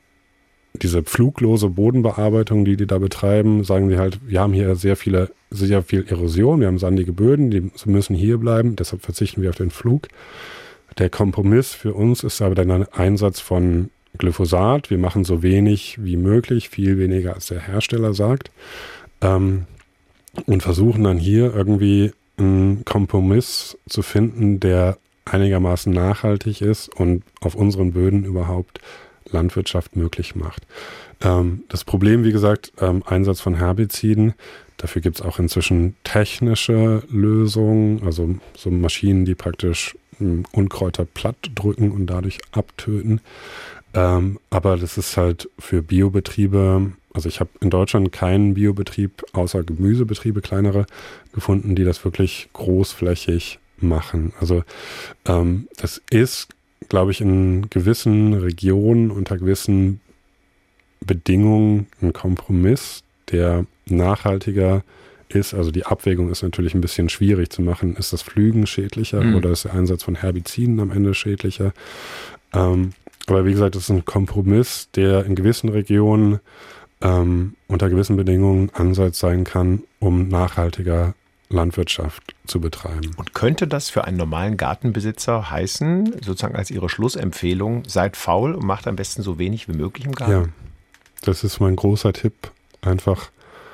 diese pfluglose Bodenbearbeitung, die die da betreiben, sagen die halt, wir haben hier sehr viele, sehr viel Erosion, wir haben sandige Böden, die müssen hier bleiben, deshalb verzichten wir auf den Flug. Der Kompromiss für uns ist aber dann ein Einsatz von Glyphosat. Wir machen so wenig wie möglich, viel weniger als der Hersteller sagt, ähm, und versuchen dann hier irgendwie einen Kompromiss zu finden, der einigermaßen nachhaltig ist und auf unseren Böden überhaupt Landwirtschaft möglich macht. Ähm, das Problem, wie gesagt, ähm, Einsatz von Herbiziden, dafür gibt es auch inzwischen technische Lösungen, also so Maschinen, die praktisch ähm, Unkräuter platt drücken und dadurch abtöten. Ähm, aber das ist halt für Biobetriebe, also ich habe in Deutschland keinen Biobetrieb außer Gemüsebetriebe, kleinere, gefunden, die das wirklich großflächig machen. Also ähm, das ist, glaube ich, in gewissen Regionen unter gewissen Bedingungen ein Kompromiss, der nachhaltiger ist. Also die Abwägung ist natürlich ein bisschen schwierig zu machen. Ist das Pflügen schädlicher mhm. oder ist der Einsatz von Herbiziden am Ende schädlicher? Ähm, aber wie gesagt, das ist ein Kompromiss, der in gewissen Regionen ähm, unter gewissen Bedingungen Ansatz sein kann, um nachhaltiger Landwirtschaft zu betreiben. Und könnte das für einen normalen Gartenbesitzer heißen, sozusagen als Ihre Schlussempfehlung, seid faul und macht am besten so wenig wie möglich im Garten? Ja, das ist mein großer Tipp. Einfach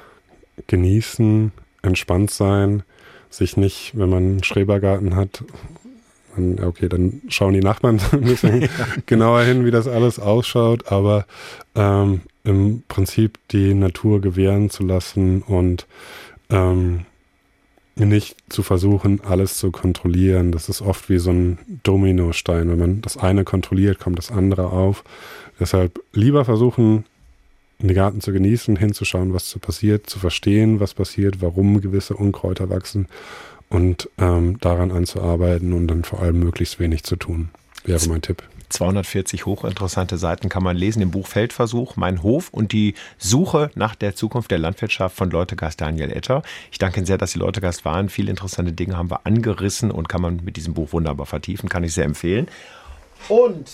genießen, entspannt sein, sich nicht, wenn man einen Schrebergarten hat, dann, okay, dann schauen die Nachbarn ein bisschen ja. genauer hin, wie das alles ausschaut, aber ähm, im Prinzip die Natur gewähren zu lassen und ähm, nicht zu versuchen, alles zu kontrollieren. Das ist oft wie so ein Dominostein. Wenn man das eine kontrolliert, kommt das andere auf. Deshalb lieber versuchen, den Garten zu genießen, hinzuschauen, was so passiert, zu verstehen, was passiert, warum gewisse Unkräuter wachsen und ähm, daran anzuarbeiten und dann vor allem möglichst wenig zu tun, wäre mein Tipp. zweihundertvierzig hochinteressante Seiten kann man lesen im Buch Feldversuch, Mein Hof und die Suche nach der Zukunft der Landwirtschaft von Leutegast Daniel Etter. Ich danke Ihnen sehr, dass Sie Leutegast waren. Viele interessante Dinge haben wir angerissen und kann man mit diesem Buch wunderbar vertiefen, kann ich sehr empfehlen. Und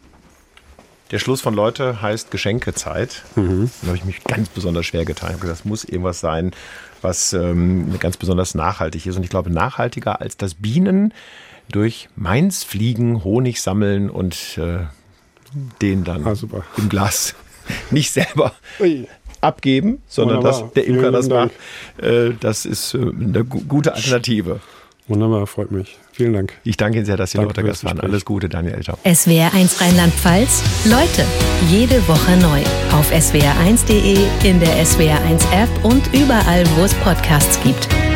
der Schluss von Leute heißt Geschenkezeit. Mhm. Da habe ich mich ganz besonders schwer getan. Ich habe gesagt, das muss irgendwas sein, was ähm, ganz besonders nachhaltig ist. Und ich glaube, nachhaltiger als das Bienen durch Mainz fliegen, Honig sammeln und äh, den dann ah, im Glas nicht selber Ui. abgeben, sondern Wunderbar. dass der Imker Vielen das Dank. macht. Äh, das ist äh, eine gu- gute Alternative. Wunderbar, freut mich. Vielen Dank. Ich danke Ihnen sehr, dass Sie heute Gast waren. Alles Gute, Daniel Etter. S W R eins Rheinland-Pfalz. Leute, jede Woche neu. Auf S W R eins punkt de, in der S W R eins App und überall, wo es Podcasts gibt.